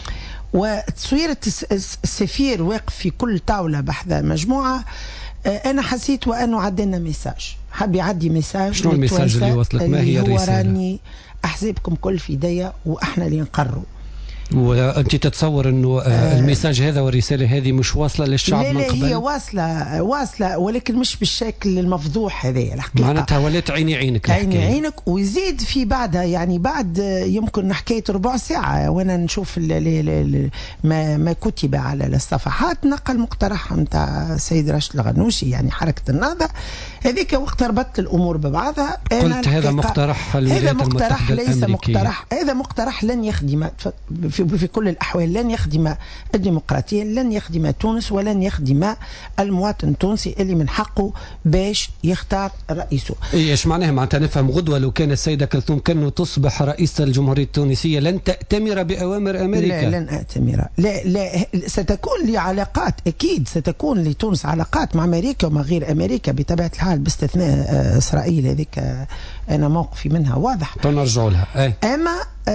وتصويرة السفير واقف في كل طاولة بحث مجموعة. أنا حسيت وأنه عدينا ميساج، حب يعدي ميساج. شنو الميساج اللي وصلك؟ ما هي الرسالة؟ راني أحزابكم كل في ايديا وإحنا اللي نقرروا. وأنت تتصور أنه الميساج هذا والرسالة هذه مش واصلة للشعب من قبل؟ لا هي واصلة ولكن مش بالشكل المفضوح هذا الحقيقة. معناتها ولات عينك عينك ويزيد في بعدها، يعني بعد يمكن حكاية ربع ساعة وأنا نشوف ما كتب على الصفحات، نقل مقترح نتاع السيد راشد الغنوشي يعني حركة النهضة، هذيك وقت ربطت الأمور ببعضها. قلت هذا مقترح الولايات المتحدة ليس مقترح، هذا مقترح لن يخدم في كل الأحوال، لن يخدم الديمقراطية، لن يخدم تونس، ولن يخدم المواطن التونسي اللي من حقه باش يختار رئيسه. ايش معناها؟ معناتها نفهم غدوة لو كان السيدة كلثوم كنو تصبح رئيسة الجمهورية التونسية لن تأتمر بأوامر أمريكا؟ لا لن أأتمر، لا ستكون لي علاقات، أكيد ستكون لتونس علاقات مع أمريكا ومع غير أمريكا بطبيعة الحال، باستثناء إسرائيل هذيك أنا موقفي منها واضح. نرجع لها. أما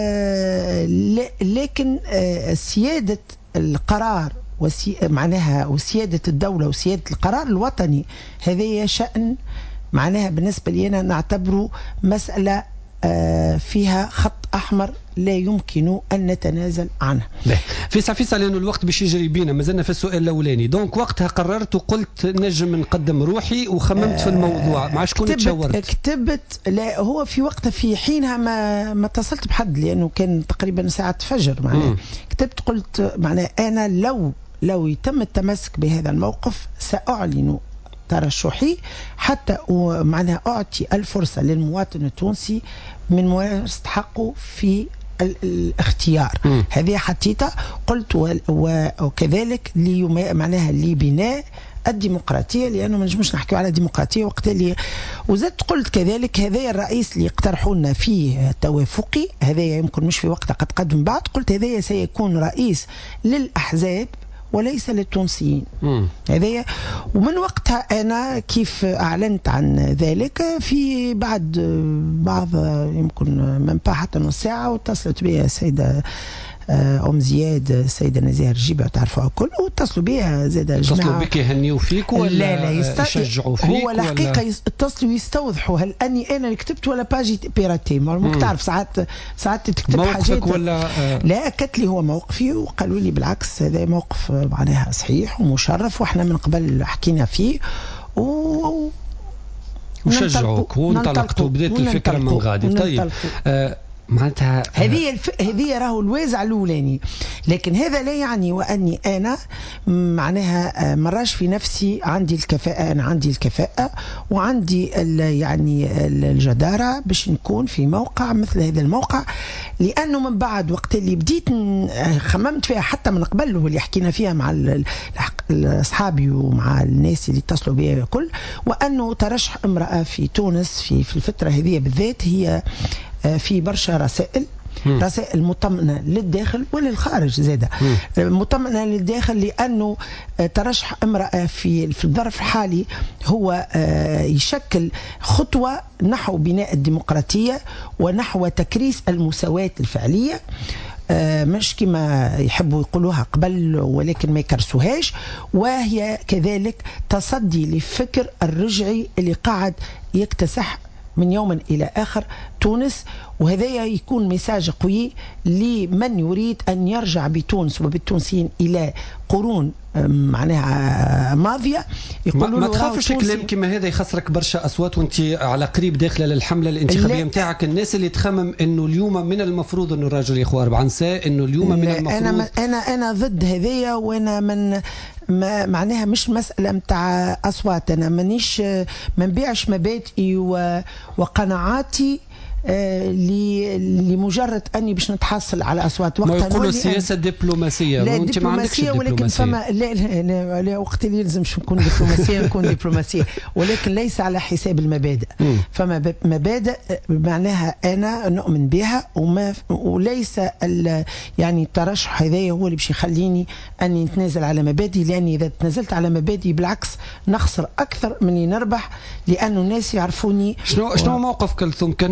لكن سيادة القرار معناها وسيادة الدولة وسيادة القرار الوطني هذا شأن معناها بالنسبة لي أنا نعتبره مسألة فيها خط أحمر لا يمكن أن نتنازل عنه. فيسع لأنه الوقت باش يجري بينا، ما زلنا في السؤال الأولاني. دونك وقتها قررت وقلت نجم نقدم روحي وخممت في الموضوع، مع شكون تشاورت؟ كتبت، لا هو في وقتها في حينها ما اتصلت بحد لأنه كان تقريبا ساعة فجر معناها. كتبت قلت معناها أنا لو يتم التمسك بهذا الموقف سأعلن ترشحي حتى معناها أعطي الفرصة للمواطن التونسي من ممارسة حقه في الاختيار. هذه حطيتها قلت وكذلك معناها لبناء الديمقراطية، لأنه ما نجمش نحكي على ديمقراطية وقت اللي وزدت قلت كذلك هذا الرئيس اللي يقترحون فيه توافقي هذا يمكن مش في وقتها قد قدم بعد، قلت هذا سيكون رئيس للأحزاب وليس للتونسيين. هذه ومن وقتها أنا كيف أعلنت عن ذلك في بعض يمكن من حتى نص ساعة، واتصلت بي السيدة أم زياد السيدة نزيهة الجيبة تعرفوها الكل، واتصلوا بها زاد الجماعة. اتصلوا بك يهنيوا فيك ولا يشجعوا فيك؟ هو الحقيقة يتصلوا يستوضحوا هل أني أنا اللي كتبت ولا باجي بيراتي. ما تعرف ساعات تكتب حاجات ولا لا أكدت لي هو موقفي، وقالوا لي بالعكس هذا موقف معناها صحيح ومشرف وإحنا من قبل حكينا فيه وشجعوك وانطلقتوا وبدأت الفكرة من غادي. طيب معناتها هذه راهو الوازع الاولاني، لكن هذا لا يعني واني انا معناها مراش في نفسي عندي الكفاءه. انا عندي الكفاءه وعندي يعني الجداره باش نكون في موقع مثل هذا الموقع، لانه من بعد وقت اللي بديت خممت فيها حتى من قبل واللي حكينا فيها مع اصحابي ومع الناس اللي اتصلوا بي الكل، وانه ترشح امراه في تونس في الفتره هذه بالذات هي في برشا رسائل مطمئنة للداخل وللخارج زادة. مطمئنة للداخل لأنه ترشح امرأة في الظرف الحالي هو يشكل خطوة نحو بناء الديمقراطية ونحو تكريس المساواة الفعلية، مش كما يحبوا يقولوها قبل ولكن ما يكرسوهاش، وهي كذلك تصدي للفكر الرجعي اللي قاعد يكتسح من يوم إلى آخر تونس. وهذا يكون مساج قوي لمن يريد أن يرجع بتونس وبالتونسيين إلى قرون معناها ماضية. يقولوا ما تخافش كلام كما هذا يخسرك برشا أصوات وانت على قريب داخله للحملة الانتخابية متاعك. الناس اللي تخمم انه اليوم من المفروض انه الراجل ياخذ 4 نساء، انه اليوم من المفروض انا ضد هذيا، وانا من معناها مش مسألة متاع أصوات. أنا ما نبيعش مبادئي وقناعاتي لمجرد اني باش نتحصل على اصوات. وقتها ما يقولوا السياسه دبلوماسيه، وانت ما عندكش ولكن فما لا وقت اللي يلزمش نكون دبلوماسيه نكون دبلوماسيه، ولكن ليس على حساب المبادئ. فما مبادئ معناها انا نؤمن بها وليس يعني الترشح هذا هو اللي باش يخليني اني نتنازل على مبادئي، لاني اذا تنازلت على مبادئي بالعكس نخسر اكثر من نربح، لانه الناس يعرفوني. شنو موقف كلثوم كانوا من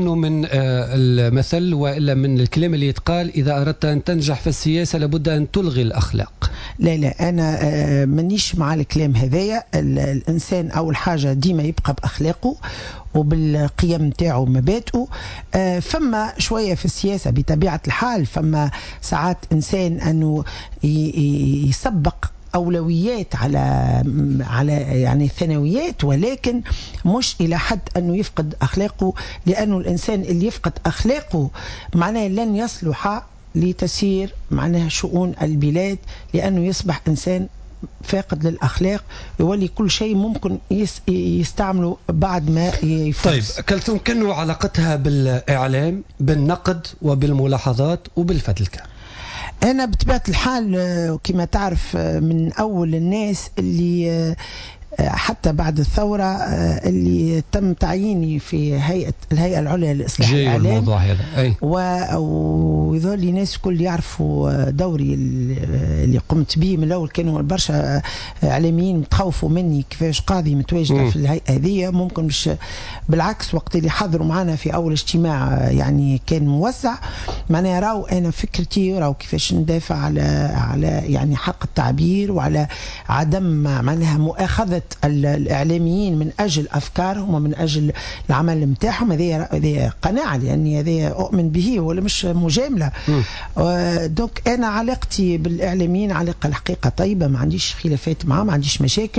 من المثل وإلا من الكلام اللي يتقال إذا أردت أن تنجح في السياسة لابد أن تلغي الأخلاق. لا أنا منيش مع الكلام هذايا. الإنسان أول حاجة ديما يبقى بأخلاقه وبالقيم نتاعو ومبادئه. فما شوية في السياسة بطبيعة الحال، فما ساعات إنسان أنه يسبق أولويات على يعني ثانويات، ولكن مش إلى حد أنه يفقد أخلاقه، لأنه الإنسان اللي يفقد أخلاقه معناه لن يصلح لتسيير معناها شؤون البلاد، لأنه يصبح إنسان فاقد للأخلاق، يولي كل شيء ممكن يستعمله بعد ما يفوز. طيب كلثوم كنو علاقتها بالإعلام بالنقد وبالملاحظات وبالفتلكة؟ أنا بطبيعة الحال كما تعرف من أول الناس اللي حتى بعد الثورة اللي تم تعييني في الهيئة العليا للإصلاح الإعلام. الموضوع هذا أي. وذول الناس كل يعرفوا دوري اللي قمت به من الأول. كانوا برشا إعلاميين متخوفوا مني كيفاش قاضي متواجدة في الهيئة هذه. ممكن مش بالعكس، وقت اللي حضروا معنا في أول اجتماع يعني كان موسع، معناها راو أنا فكرتي راو كيفاش ندافع على يعني حق التعبير وعلى عدم معناها مؤاخذة الإعلاميين من أجل أفكارهم ومن أجل العمل متاعهم. هذه قناعة لأني هذه أؤمن به ولا مش مجاملة. دوك أنا علاقتي بالإعلاميين علاقة الحقيقة طيبة، ما عنديش خلافات معهم، ما عنديش مشاكل.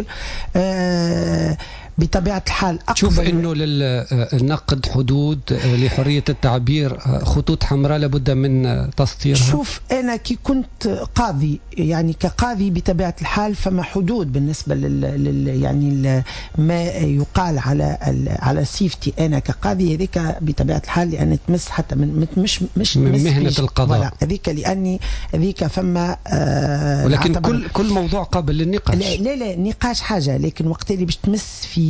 بطبيعة الحال تشوف أنه للنقد حدود، لحرية التعبير خطوط حمراء لابد من تسطيرها؟ شوف أنا كي كنت قاضي يعني كقاضي بطبيعة الحال فما حدود بالنسبة يعني ما يقال على سيفتي أنا كقاضي. هذيك بطبيعة الحال لأن تمس حتى مش من مهنة القضاء هذيك، لأني هذيك فما ولكن كل موضوع قابل للنقاش. لا نقاش حاجة، لكن وقت اللي باش تمس في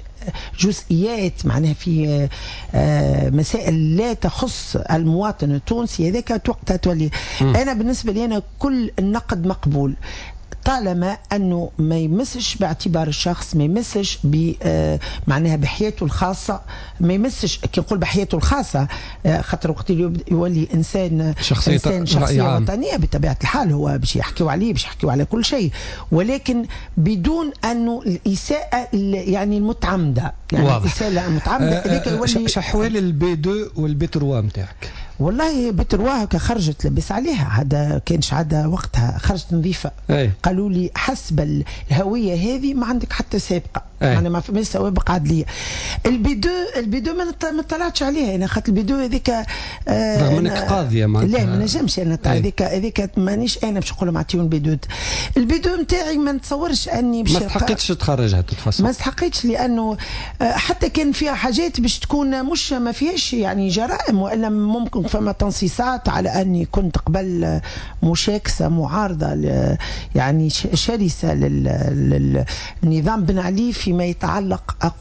جزئيات معناها في مسائل لا تخص المواطن التونسي، هذاك وقتها تولي. أنا بالنسبة لي أنا كل النقد مقبول طالما أنه ما يمسش باعتبار الشخص، ما يمسش معناها بحياته الخاصة، ما يمسش كي نقول بحياته الخاصة خاطر وقت يولي إنسان شخصية وطنية بطبيعة الحال هو باش يحكيوا عليه، باش يحكيوا على كل شيء، ولكن بدون أنه الإساءة يعني المتعمدة. يعني الإساءة المتعمدة هذيك يولي. شحوال البي 2 والبي 3 نتاعك؟ والله بترواها خرجت لبس عليها، هذا كانش عادة وقتها، خرجت نظيفة. قالوا لي حسب الهوية هذه ما عندك حتى سابقة، أنا ما فما سوابق عدلية. البيدو ما طلعتش عليها أنا، خاطر البيدو هذيك رغم أنك قاضية لا ما نجمش أنا هذيك مانيش أنا باش نقول معطيون البيدو نتاعي ما نتصورش أني ما استحقيتش تخرجها تتفصل، ما استحقيتش لأنه حتى كان فيها حاجات باش تكون مش ما فيهاش يعني جرائم، وإلا ممكن فما تنصيصات على أني كنت قبل مشاكسة معارضة يعني شرسة للنظام بن علي فيما يتعلق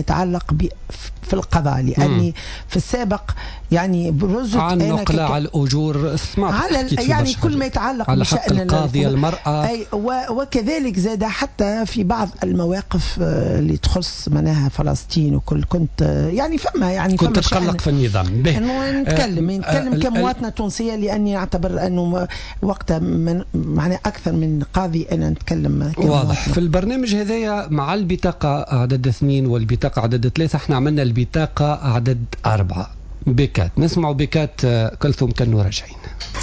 في القضاء، لأني في السابق يعني برزت عن نقلة على الأجور على يعني كل ما يتعلق على حق القاضية المرأة، أي وكذلك زاد حتى في بعض المواقف اللي تخص مناها فلسطين وكل كنت يعني فما كنت تتقلق في النظام إنه نتكلم كمواطنة تونسية، لأني أعتبر أنه وقتها معناه أكثر من قاضي أنا نتكلم واضح. في البرنامج هذايا مع البطاقة عدد 2 والبطاقة عدد 3 احنا عملنا البطاقة عدد 4 بكات. نسمع بكات كلثوم كنو راجعين.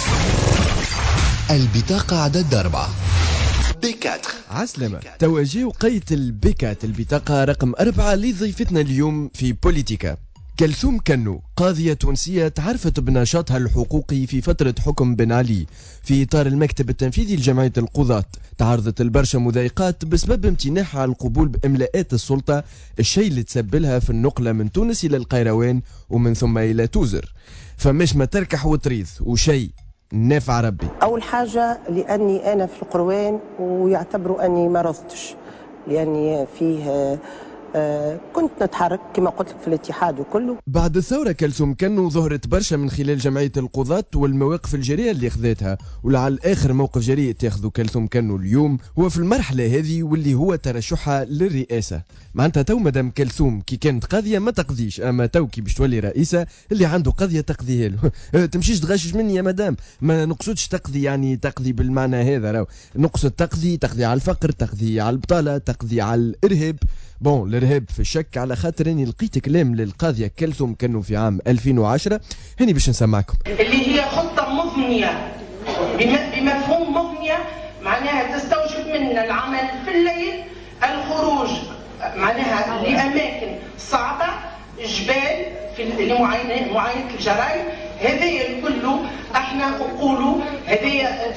البطاقة عدد 4 بكات. عسلامة توجيه وقيت البكات البطاقة رقم 4 لضيفتنا اليوم في بوليتيكا. كلثوم كنو قاضية تونسية تعرفت بنشاطها الحقوقي في فترة حكم بن علي في إطار المكتب التنفيذي لجمعية القضاة. تعرضت لبرشا مضايقات بسبب امتناعها على القبول بإملاءات السلطة، الشيء اللي تسبلها في النقلة من تونس إلى القيروان ومن ثم إلى توزر. فمش ما تركح وتريض وشيء نافع ربي. أول حاجة لأني أنا في القروان ويعتبروا أني ما رضتش، لأني فيه كنت نتحرك كما قلت لك في الاتحاد وكله. بعد الثورة كلثوم كنو ظهرت برشا من خلال جمعية القضاة والمواقف الجريئة اللي خذتها، ولعل آخر موقف جريء تاخذه كلثوم كنو اليوم هو في المرحلة هذه واللي هو ترشحها للرئاسة. معناتها تو مدام كلثوم كي كانت قاضية ما تقضيش، أما تو كي باش تولي رئيسة اللي عنده قضية تقضيها له. تمشيش تغشش مني يا مدام، ما نقصدش تقضي يعني تقضي بالمعنى هذا، راهو نقصد تقضي على الفقر، تقضي على البطالة، تقضي على الإرهاب. بون الإرهاب في الشك على خاطر اني لقيت كلام للقاضية كلثوم كانوا في عام 2010 هني باش نسمعكم. اللي هي خطة مضنية بمفهوم مضنية، معناها تستوجب منا العمل في الليل، الخروج معناها لأماكن صعبة، جبال في لمعاينة الجرائم. هذايا كله احنا نقولوا هذايا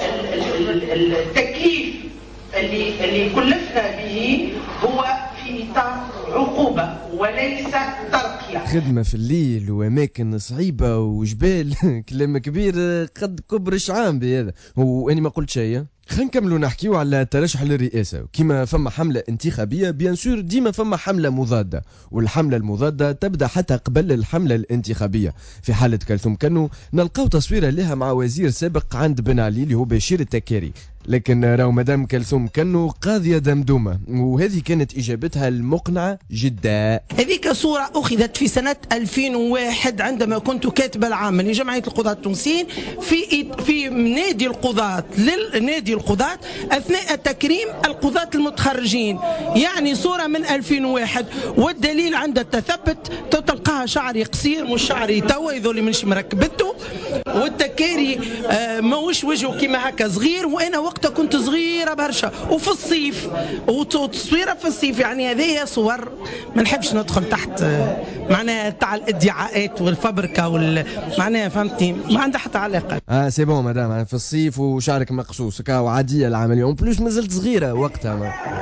التكليف اللي كلفنا به هو في إطار عقوبة وليس ترقية. خدمة في الليل وأماكن صعيبة وجبال كلام كبير قد كبر الشعام بهذا، وأني ما قلت شيء. خلينا نكملوا نحكيو على الترشح للرئاسة. كما فما حملة انتخابية بيان سور ديما فما حملة مضادة، والحملة المضادة تبدأ حتى قبل الحملة الانتخابية. في حالة كلثوم كانوا نلقاو تصويرة لها مع وزير سابق عند بن علي اللي هو بشير التكاري، لكن راهو مدام كلثوم كانوا قاضية دمدومة، وهذه كانت إجابتها المقنعة جدا. هذيك صورة أخذت في سنة 2001 عندما كنت كاتبة العام لجمعية القضاة التونسيين في نادي القضاة للنادي القضاة أثناء تكريم القضاة المتخرجين، يعني صورة من 2001. والدليل عند التثبت تلقاها شعري قصير مش شعري توا يذولي منش مركبته، والتكاري موش وجهه كما هكا صغير، وأنا وقتها كنت صغيرة برشا وفي الصيف، وتصويرة في الصيف. يعني هذه صور ما نحبش ندخل تحت معناها تاع الادعاءات والفبركة معناها فهمتني ما عندها حتى علاقة. سي بون مدام في الصيف وشعرك مقصوص كاو عادية العملية، اون بلوس مازلت صغيرة وقتها.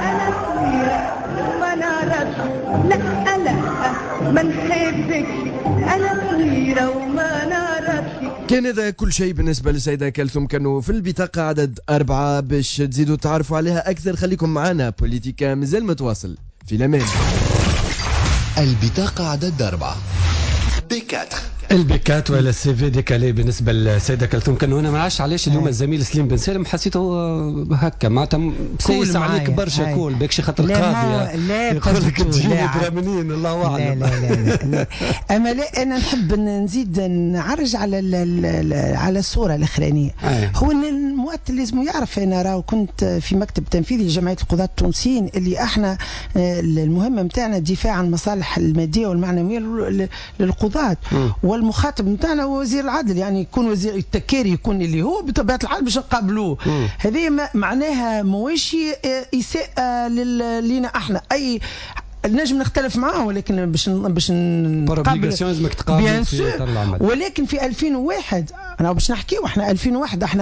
ما نعرفش لا ما نحبك، أنا صغيرة وما نعرفش. كان هذا كل شيء بالنسبة للسيدة كلثوم كانوا في البطاقة عدد 4. باش تزيدوا تعرفوا عليها أكثر خليكم معنا، بوليتيكا مازال متواصل في الأمان. البطاقة عدد 4 بكاتر. البيكات ولا السي في ديكالي بالنسبه للسيده كلثوم كانوا. انا ما عادش علاش اليوم الزميل سليم بن سالم حسيته هكا معناتها سايس عليك برشا كول باكشي خاطر قاضيه يقول لك تجيني برامنين الله اعلم. لا اما لا انا نحب نزيد نعرج على الصوره الاخرانيه. هو ان المواطن لازم يعرف انا راه كنت في مكتب تنفيذي لجمعيه القضاة التونسيين اللي احنا المهمه نتاعنا الدفاع عن المصالح الماديه والمعنويه للقضاة، والمخاطب نتاعنا هو وزير العدل. يعني يكون وزير التكاري يكون اللي هو بطبيعه الحال باش نقابلوه. هذه معناها مواشي اساءه لينا احنا. اي نجم نختلف معاه ولكن باش نقابل لازمك تقابل في اطار العمل. ولكن في 2001 انا باش نحكيو احنا 2001 احنا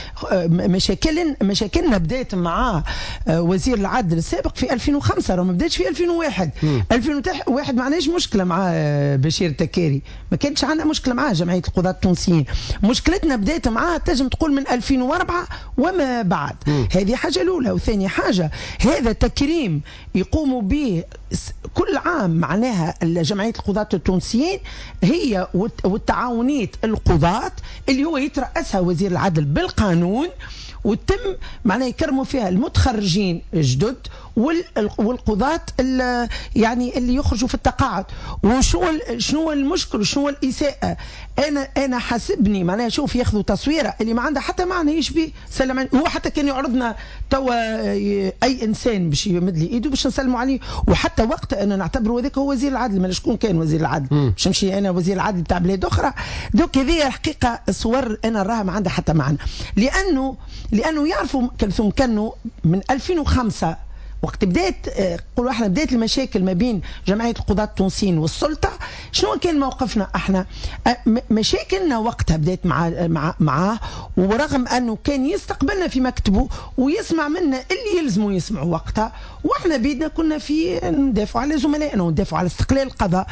مشاكلنا بدات مع وزير العدل السابق في 2005 راه ما بداتش في 2001. 2001 ما عندناش مشكله مع بشير التكاري، ما كانش عندنا مشكله معاه جمعيه القضاة التونسيين. مشكلتنا بدات معاه تنجم تقول من 2004 وما بعد. هذه حاجه الاولى. وثاني حاجه هذا تكريم يقوموا به كل عام معناها جمعية القضاة التونسيين هي والتعاونية القضاة اللي هو يترأسها وزير العدل بالقانون، وتم معناها يكرموا فيها المتخرجين جدد والقضاة يعني اللي يخرجوا في التقاعد. شنو المشكل وشنو الإساءة؟ أنا حاسبني معناها شوف ياخذوا تصويرة اللي ما عندها حتى معنى يشبه سلم. هو حتى كان يعرضنا توا أي إنسان باش يمد لي إيده باش نسلموا عليه، وحتى وقت أنا نعتبره هذاك هو وزير العدل. ما شكون كان وزير العدل باش نمشي أنا وزير العدل بتاع بلاد أخرى. دوك هذه الحقيقة صور أنا راها ما عندها حتى معنى، لأنه يعرفوا كلثوم كانوا من 2005 وقت بدات قولوا احنا بدات المشاكل ما بين جمعيه القضاة التونسيين والسلطه. شنو كان موقفنا احنا؟ مشاكلنا وقتها بدات معاه، ورغم انه كان يستقبلنا في مكتبه ويسمع منا اللي يلزموا يسمعوا وقتها، واحنا بيدنا كنا في ندافعوا على زملائنا وندافعوا على استقلال القضاء.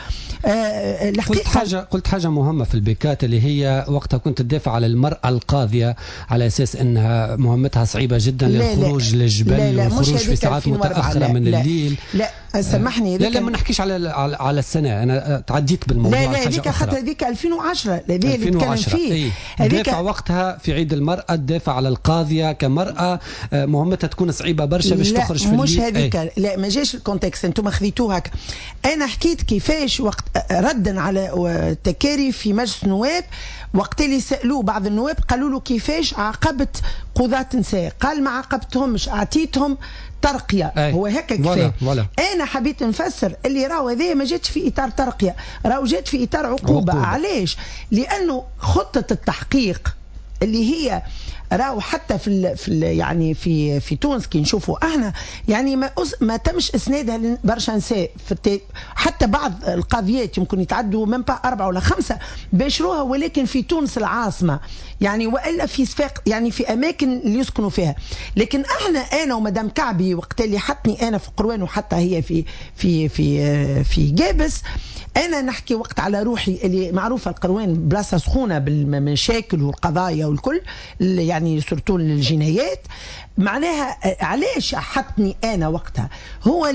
قلت حاجه مهمه في البيكات اللي هي وقتها كنت تدافع على المراه القاضيه على اساس انها مهمتها صعيبه جدا للخروج للجبل والخروج في ساعات متاخره من الليل. لا سامحني. لا ما نحكيش على السنه، انا تعديت بالموضوع. لا هذيك خاطر هذيك 2010 اللي نتكلم فيه. دافع وقتها في عيد المراه، الدافع على القاضيه كمراه مهمتها تكون صعيبه برشا باش تخرج في مش هذيك. لا ما جاش الكونتكست، انتم خذيتوها هكا. انا حكيت كيفاش وقت ردا على تكاري في مجلس النواب، وقت اللي سالوه بعض النواب قالوا له كيفاش عاقبت قضاة نساء، قال ما عاقبتهمش، اعطيتهم ترقية. هو هكا كفاية. أنا حبيت نفسر اللي راهو هذه ما جاتش في إطار ترقية، راهو جات في إطار عقوبة. علاش؟ لأنه خطة التحقيق اللي هي راهو حتى يعني في تونس كي نشوفوا احنا يعني ما تمش اسنادها برشا نساء حتى بعض القاضيات يمكن يتعدوا من 4 ولا 5 باشروها، ولكن في تونس العاصمه يعني، والا في صفاق يعني في اماكن اللي يسكنوا فيها. لكن انا ومدام كعبي وقت اللي حطني انا في قروان وحتى هي في جابس، انا نحكي وقت على روحي اللي معروفه القروان بلاصه سخونه بالمشاكل والقضايا والكل يعني سورتو الجنايات. معناها علاش حطني انا وقتها؟ هو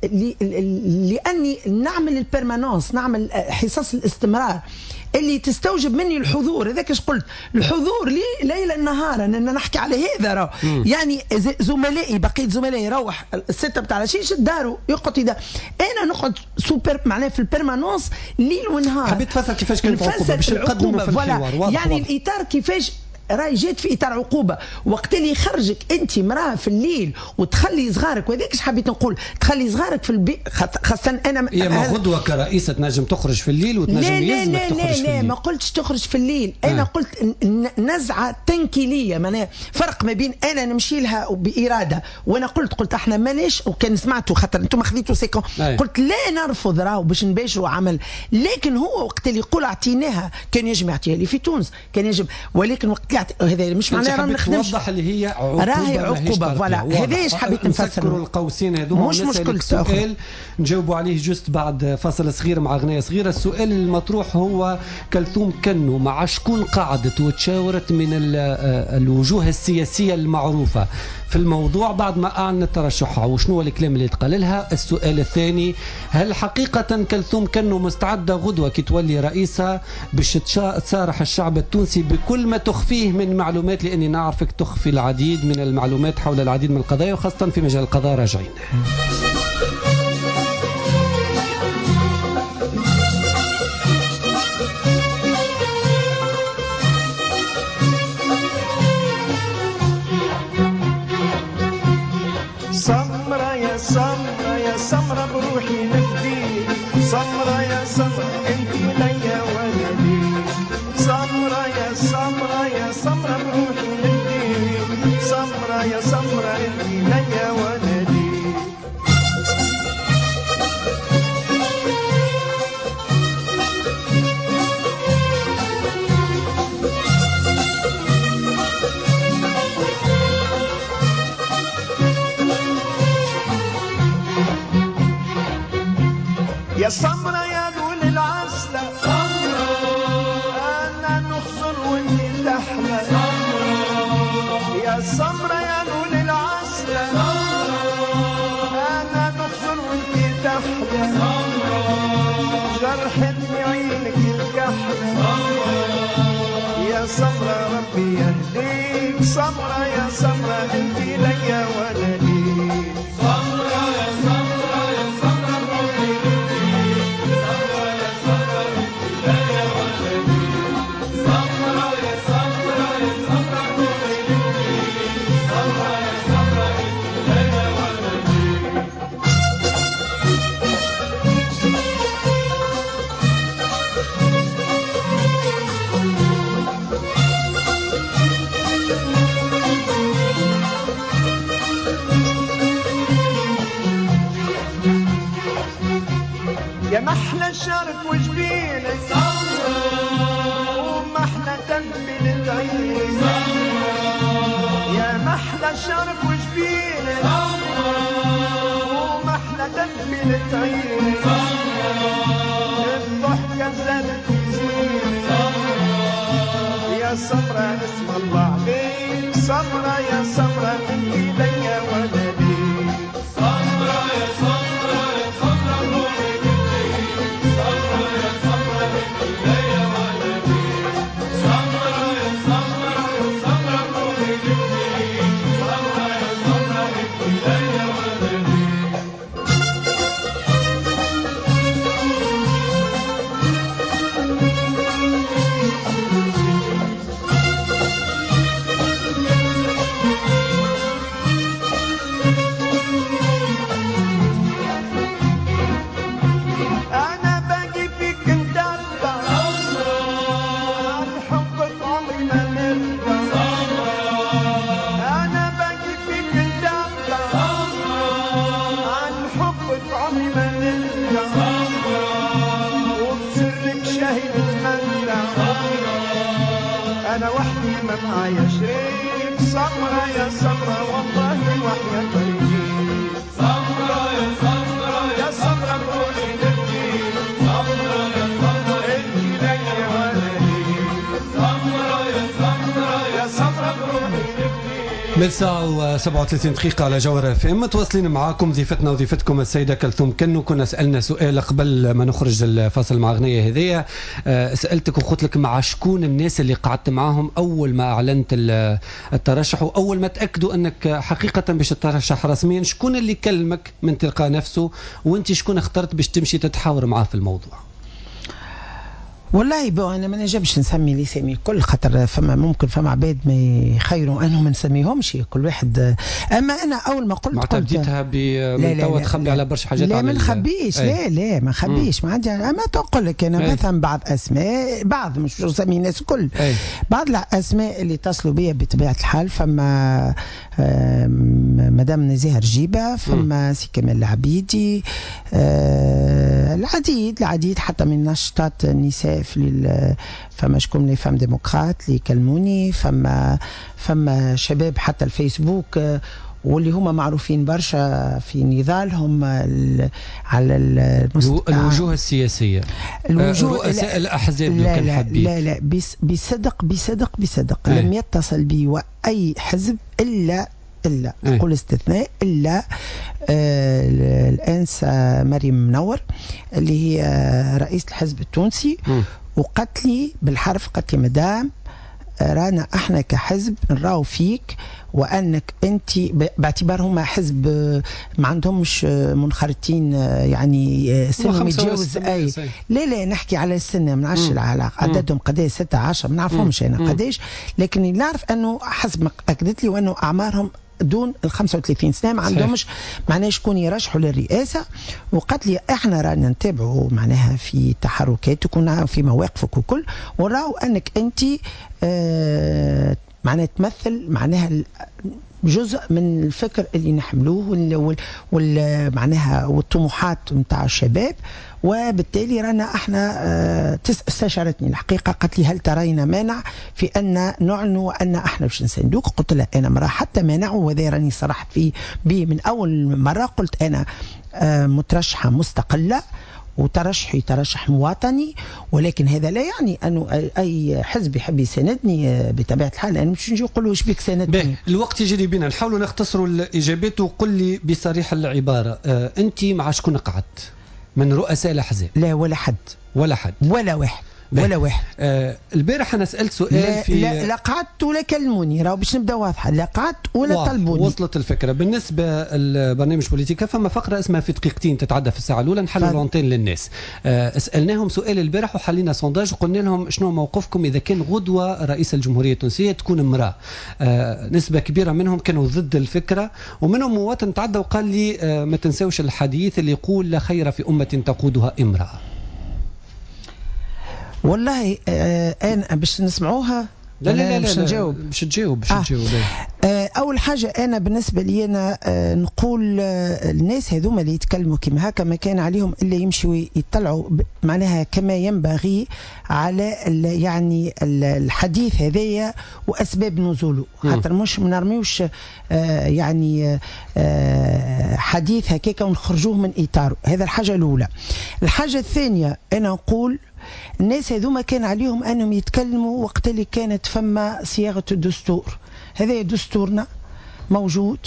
لاني نعمل البرمانونس، نعمل حصص الاستمرار اللي تستوجب مني الحضور. هذاك ايش قلت، الحضور لي ليلا نهارا، ان نحكي على هذا يعني زملائي بقيت زملائي يروح 6 بتاع العشية دارو يقعد انا نقعد سوبر معناه في البرمانونس ليل ونهار. حبيت تفسر كيفاش كانت العقوبه باش نقدموا في الحوار يعني الاطار كيفاش راي جات في اطار عقوبه. وقت اللي يخرجك انت مراه في الليل وتخلي صغارك، وهذاك ايش حبيت نقول، تخلي صغارك في البيت، خاصه انا ما غدوه كرئيسه تنجم تخرج في الليل وتنجم يلزمك تخرج في الليل. ما قلتش تخرج في الليل، انا قلت نزعه تنكيليه، معناها فرق ما بين انا نمشي لها باراده، وانا قلت احنا ماناش، وكان سمعتوا خاطر انتم خذيتوا سيكون قلت لا نرفض راهو باش نباشروا عمل. لكن هو وقت اللي يقول اعطيناها كان يجب يعطيها لي في تونس، كان يجب، ولكن وقت هذا مش معناه رانا نخدمش. توضح اللي هي عقوبه، راهي عقوبه. فوالا هذا ايش حبيت نفسر. نسكروا القوسين هذوما، مش مشكل. سؤال نجاوبوا عليه جست بعد فاصل صغير مع اغنيه صغيره. السؤال المطروح هو كلثوم كنو مع شكون قعدت وتشاورت من الوجوه السياسيه المعروفه في الموضوع بعد ما اعلنت ترشحها، وشنو الكلام اللي تقال لها؟ السؤال الثاني، هل حقيقه كلثوم كنو مستعده غدوه كي تولي رئيسه باش تصارح الشعب التونسي بكل ما تخفيه من معلومات، لاني نعرفك تخفي العديد من المعلومات حول العديد من القضايا وخاصه في مجال القضاء؟ راجعين. سمرة يا سمرة يا سمرة بروحي نفديك، سمرة يا سمرة انتي ليا ولدي، سمرة يا سمرة يا سمرة بروحي نفديك، سمرة يا سمرة انتي ليا ولدي. يا سمرة يا دول العسلة، سمرة أنا نخزر وانتي تحلى، سمرة يا سمرة يا دول العسلة، سمرة أنا نخزر وانتي تحلى، سمرة جرحتني عينك الكحلة، سمرة يا سمرة ربي يهديك، سمرة يا سمرة انتي ليا ولدي، سمرة يا سمرة يا سمرة روحي يا محلى الشرق وجبينك، سمرة ومحلى تنبيل عينك، سمرة يا محلى الشرق وجبينك، سمرة ومحلى تنبيل عينك، سمرة الضحكة زادت زينك، سمرة يا سمرة اسم الله عليك، سمرة يا سمرة انتي ليا ولدي، سمرة يا سمرة يا ندلع انا وحدي ما معايا شريك سمرة يا سمرة والله وحياة طريقي سمرة يا سمرة يا سمرة بروحي نبكي سمرة يا سمرة انتي ليا وانا ليك سمرة يا سمرة يا سمرة بروحي نبكي. من ساعة و37 دقيقة على جوهر اف ام. متواصلين معاكم ضيفتنا وضيفتكم السيدة كلثوم كنو. كنا سألنا سؤال قبل ما نخرج الفاصل مع أغنية هذية. سألتك وقلت لك مع شكون الناس اللي قعدت معاهم أول ما أعلنت الترشح وأول ما تأكدوا أنك حقيقة باش تترشح رسميا، شكون اللي كلمك من تلقاء نفسه وأنت شكون اخترت باش تمشي تتحاور معاه في الموضوع؟ والله انا ما نجمش نسمي لي سامي كل خاطر ممكن فما عباد ما يخيروا انهم ما نسميهمش كل واحد. اما انا اول ما قلت معناتها بديتها من توا تخبي على برشا حاجات. لا ما نخبيش، لا ما نخبيش، ما عندي. اما تقول لك انا مثلا بعض اسماء، بعض مش نسمي الناس الكل، بعض الاسماء اللي اتصلوا بيا بطبيعه الحال. فما مدام نزيهة رجيبة، فما سي كمال العبيدي، العديد حتى من نشطات النساء فما شكون لي فام ديمقراط اللي يكلموني، فما شباب حتى الفيسبوك واللي هما معروفين برشا في نضالهم على الوجوه السياسية، رؤساء الأحزاب لو كان حابين. لا بصدق لم يتصل بي أي حزب إلا أقول استثناء إلا الأنسة مريم منور اللي هي رئيس الحزب التونسي، وقالت لي بالحرف، قالت لي مدام رانا احنا كحزب نراو فيك وانك انت باعتبارهم حزب ما عندهمش منخرطين يعني سن متجاوز اي لا نحكي على السن ما نعرفش على عددهم قداش 16 ما نعرفهمش انا قداش، لكن نعرف انه حسب ما اكدت لي وانه اعمارهم دون ال 35 سنه، ما عندهمش معناها شكون يرشحوا للرئاسه. وقالت لي احنا رانا نتابعوا معناها في تحركاتك وفي مواقفك وكل، وراو انك انت معناها تمثل معناها جزء من الفكر اللي نحملوه معناها والطموحات نتاع الشباب، وبالتالي رانا احنا استشارتني الحقيقه، قالت لي هل ترين مانع في ان نعلنوا ان احنا باش نساندوك؟ قلت لها انا ما حتى مانع، وهذا راني صرحت فيه به من اول مره. قلت انا مترشحه مستقله وترشحي ترشح مواطني، ولكن هذا لا يعني انه اي حزب يحب يساندني بطبيعه الحال. انا مش نجي نقول له واش بك ساندني. الوقت يجري بينا، نحاولوا نختصروا الاجابات. وقل لي بصريح العباره، انت مع شكون قعدت من رؤساء الاحزاب؟ لا ولا حد ولا واحد ولا واحد. البارح انا سالت سؤال في لا قعدت ولا كلموني، راهو باش نبدا واضحه، لا قعدت ولا طلبوني. وصلت الفكره. بالنسبه للبرنامج بوليتيكا فما فقره اسمها في دقيقتين تتعدى في الساعه الاولى نحلوا الانتين للناس. سالناهم سؤال البارح وحلينا سونداج وقلنا لهم شنو موقفكم اذا كان غدوه رئيس الجمهوريه التونسيه تكون امراه. نسبه كبيره منهم كانوا ضد الفكره، ومنهم مواطن تعدى وقال لي ما تنسوش الحديث اللي يقول لا خير في امه تقودها امراه. والله انا باش نسمعوها. لا باش نجاوب. باش تجاوب. اول حاجه انا بالنسبه لي انا نقول الناس هذوما اللي يتكلموا كما هكا ما كان عليهم الا يمشوا يطلعوا معناها كما ينبغي على يعني الحديث هذايا واسباب نزوله، خاطر مش ما نرميوش يعني حديث هكاك ونخرجوه من اطاره. هذا الحاجه الاولى. الحاجه الثانيه انا نقول الناس هذوما كان عليهم انهم يتكلموا وقت اللي كانت فما صياغه الدستور. هذا دستورنا موجود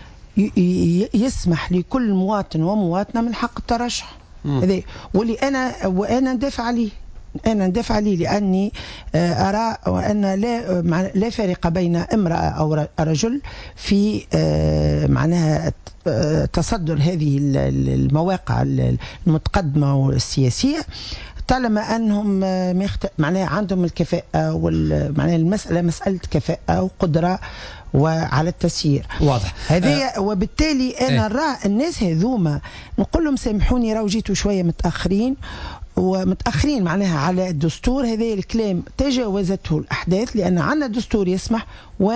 يسمح لكل مواطن ومواطنه من حق الترشح. هذا واللي انا ندافع عليه. أنا ندافع عليه لأني أرى أن لا فرق بين امرأة أو رجل في معناها تصدر هذه المواقع المتقدمة والسياسية، طالما أنهم معناها عندهم الكفاءة معناها المسألة مسألة كفاءة وقدرة وعلى التسيير. واضح هذه وبالتالي أنا نرى الناس هذوما نقول لهم سامحوني راهو جيتوا شوية متأخرين معناها على الدستور. هذا الكلام تجاوزته الأحداث لأن عندنا دستور يسمح، وأنا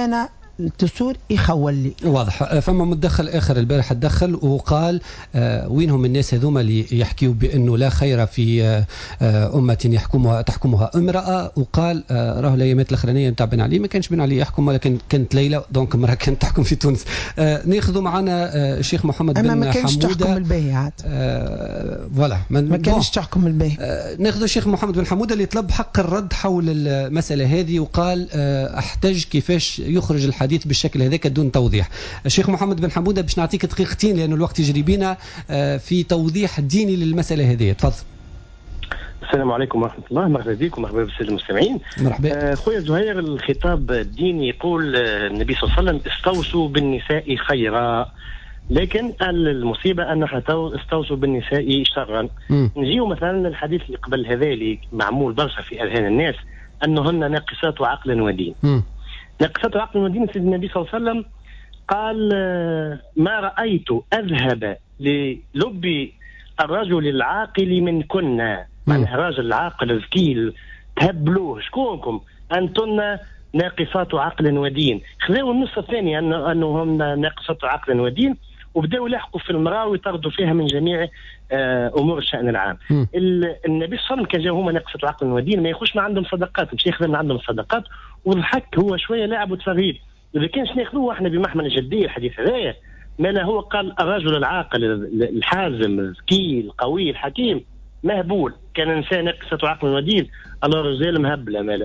الدستور يخول لي. واضح. فما متدخل آخر البارح تدخل وقال وينهم الناس هذوما اللي يحكيوا بأنه لا خير في أمة تحكمها امرأة، وقال راه الأيامات الأخرانية نتاع بن علي ما كانش بن علي يحكم ولكن كانت ليلى دونك امرأة كانت تحكم في تونس. ناخذوا معنا الشيخ محمد بن حمودة. ما كانش تحكم الباهي فوالا ما كانش تحكم الباهي. ناخذ الشيخ محمد بن حمودة اللي طلب حق الرد حول المسألة هذه وقال احتج كيفاش يخرج الحديث بالشكل هذاك دون توضيح. الشيخ محمد بن حمودة باش نعطيك دقيقتين لأنه الوقت يجري بينا في توضيح ديني للمسألة هذه. تفضل. السلام عليكم ورحمة الله. مرحبا بكم ومرحبا بالسادة المستمعين. مرحبا. خويا زهير، الخطاب الديني يقول النبي صلى الله عليه وسلم استوصوا بالنساء خيرا، لكن المصيبة أن استوصوا بالنساء شرا. نجيو مثلا الحديث اللي قبل هذا اللي معمول برشا في أذهان الناس أنهن ناقصات عقل ودين. ناقصات عقل ودين. سيدنا النبي صلى الله عليه وسلم قال ما رأيت أذهب للب الرجل العاقل من كنا، معناها الراجل العاقل الذكي تهبلوه شكونكم أنتن ناقصات عقل ودين. خذوا النص الثاني أنهم ناقصات عقل ودين وبداوا يلحقوا في المرأة ويطردوا فيها من جميع أمور الشأن العام. النبي صلى الله عليه وسلم كان جاء هما ناقصات عقل ودين ما يخش ما عندهم صدقات، مش ياخذ من عندهم صدقات، والحك هو شوية لاعب وتفريد. إذا كانش ناخذوه احنا بمحمل الجدية الحديث هذايا، ما لا هو قال الرجل العاقل الحازم الذكي القوي الحكيم مهبول، كان إنسان ناقصة عقل ودين، الله رجال مهبلة ماله.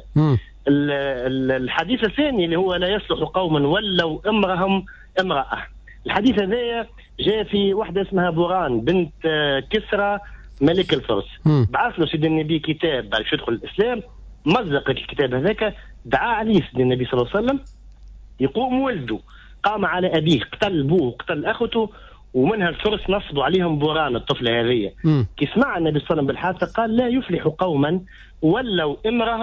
الحديث الثاني اللي هو لا يصلح قوما ولوا امرهم امرأة. الحديث هذا جاء في واحدة اسمها بوران بنت كسرى ملك الفرس. بعث له سيدنا النبي كتاب باش يدخل الإسلام، مزق الكتاب هذاك، دعا عليه سيدنا النبي صلى الله عليه وسلم يقوم ولده، قام على أبيه قتل أبوه قتل أخته، ومنها الفرس نصبوا عليهم بوران الطفلة هذه. كي سمع النبي صلى الله عليه وسلم بالحادثة قال لا يفلح قوما ولوا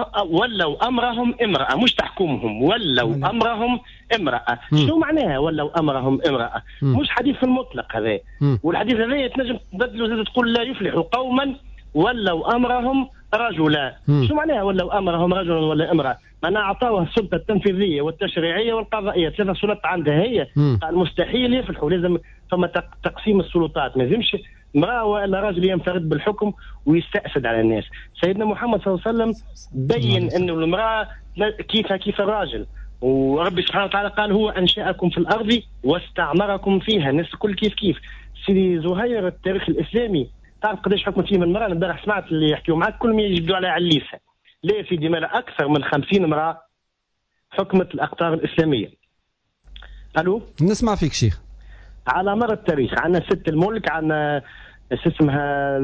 أمرهم امرأة، مش تحكمهم، ولوا أمرهم امرأة. شو معناها ولوا أمرهم امرأة؟ مش حديث في المطلق هذا. والحديث هذا تنجم تبدلوا زاد تقول لا يفلح قوما ولوا أمرهم رجلا. شو معناها ولوا أمرهم رجلا ولا امرأة؟ معناها أعطاوها السلطة التنفيذية والتشريعية والقضائية، ثلاث سلطات عندها هي. قال مستحيل يفلحوا، لازم ثم تقسيم السلطات، ما لازمش امرأة ولا راجل ينفرد بالحكم ويستأسد على الناس. سيدنا محمد صلى الله عليه وسلم بين أن المرأة كيف الراجل، وربي سبحانه وتعالى قال هو أنشأكم في الأرض واستعمركم فيها، الناس الكل كيف. سيدي زهير التاريخ الإسلامي تعرف قداش حكمت فيه من المرأة؟ امبارح سمعت اللي يحكيوا معك كل ما يجبدوا على عليسة. لا في دماء أكثر من 50 امرأة حكمت الأقطار الإسلامية. ألو؟ نسمع فيك شيخ. على مر التاريخ عندنا ست الملك، عندنا اسمها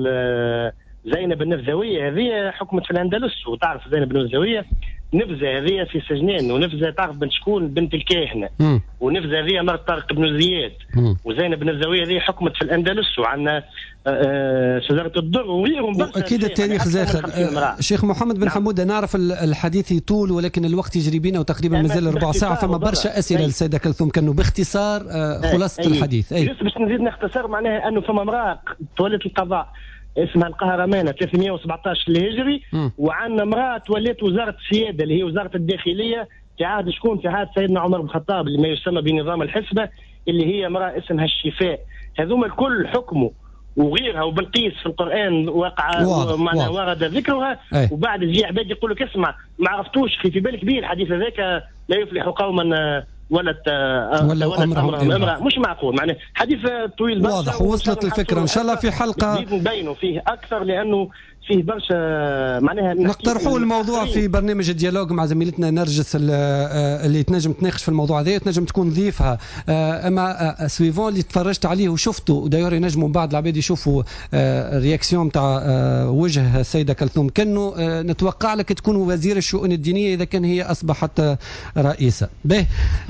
زينب النفذوية، هذه حكمت في الأندلس. وتعرف زينب النفذوية نفذة هذه في سجنين، ونفذة تعرف بنت شكون؟ بنت الكاهنة. ونفذة هذه مرت طارق بن زياد. وزينب النفذوية هذه حكمت في الأندلس، وعندنا شجرة الدر وغيرهم. أكيد التاريخ زاخر. شيخ محمد بن حمودة، نعرف الحديث يطول ولكن الوقت يجري بينا وتقريبا مازال ربع ساعة، فما برشا أسئلة للسيدة كلثوم، كانوا باختصار خلاصة الحديث. باش نزيد نختصر، معناها أنه فما امرأة تولت القضاء اسمها القهرمانة 317 الهجري، وعندنا امرأة تولت وزارة السيادة اللي هي وزارة الداخلية في عهد شكون؟ في عهد سيدنا عمر بن الخطاب، اللي ما يسمى بنظام الحسبة، اللي هي امرأة اسمها الشفاء. هذوما الكل حكموا، وغيرها وبلقيس في القرآن وقع ورد ذكرها. وبعد يجي عباد يقول لك اسمع ما عرفتوش في بالك كبير الحديث هذاك لا يفلح قوما ولا أمرهم امرأة. مش معقول، معناه حديث طويل برشا. واضح، وصلت الفكرة. إن شاء الله في حلقة نبينوا فيه أكثر، لأنه فيه برشا معناها نقترحوا الموضوع في برنامج الديالوج مع زميلتنا نرجس اللي تنجم تناقش في الموضوع هذا، تنجم تكون ضيفها. اما سويفون اللي تفرجت عليه وشفته، وداير ينجموا بعض العباد يشوفوا رياكسيون تاع وجه السيدة كلثوم، كانوا نتوقع لك تكون وزير الشؤون الدينية إذا كان هي أصبحت رئيسة. به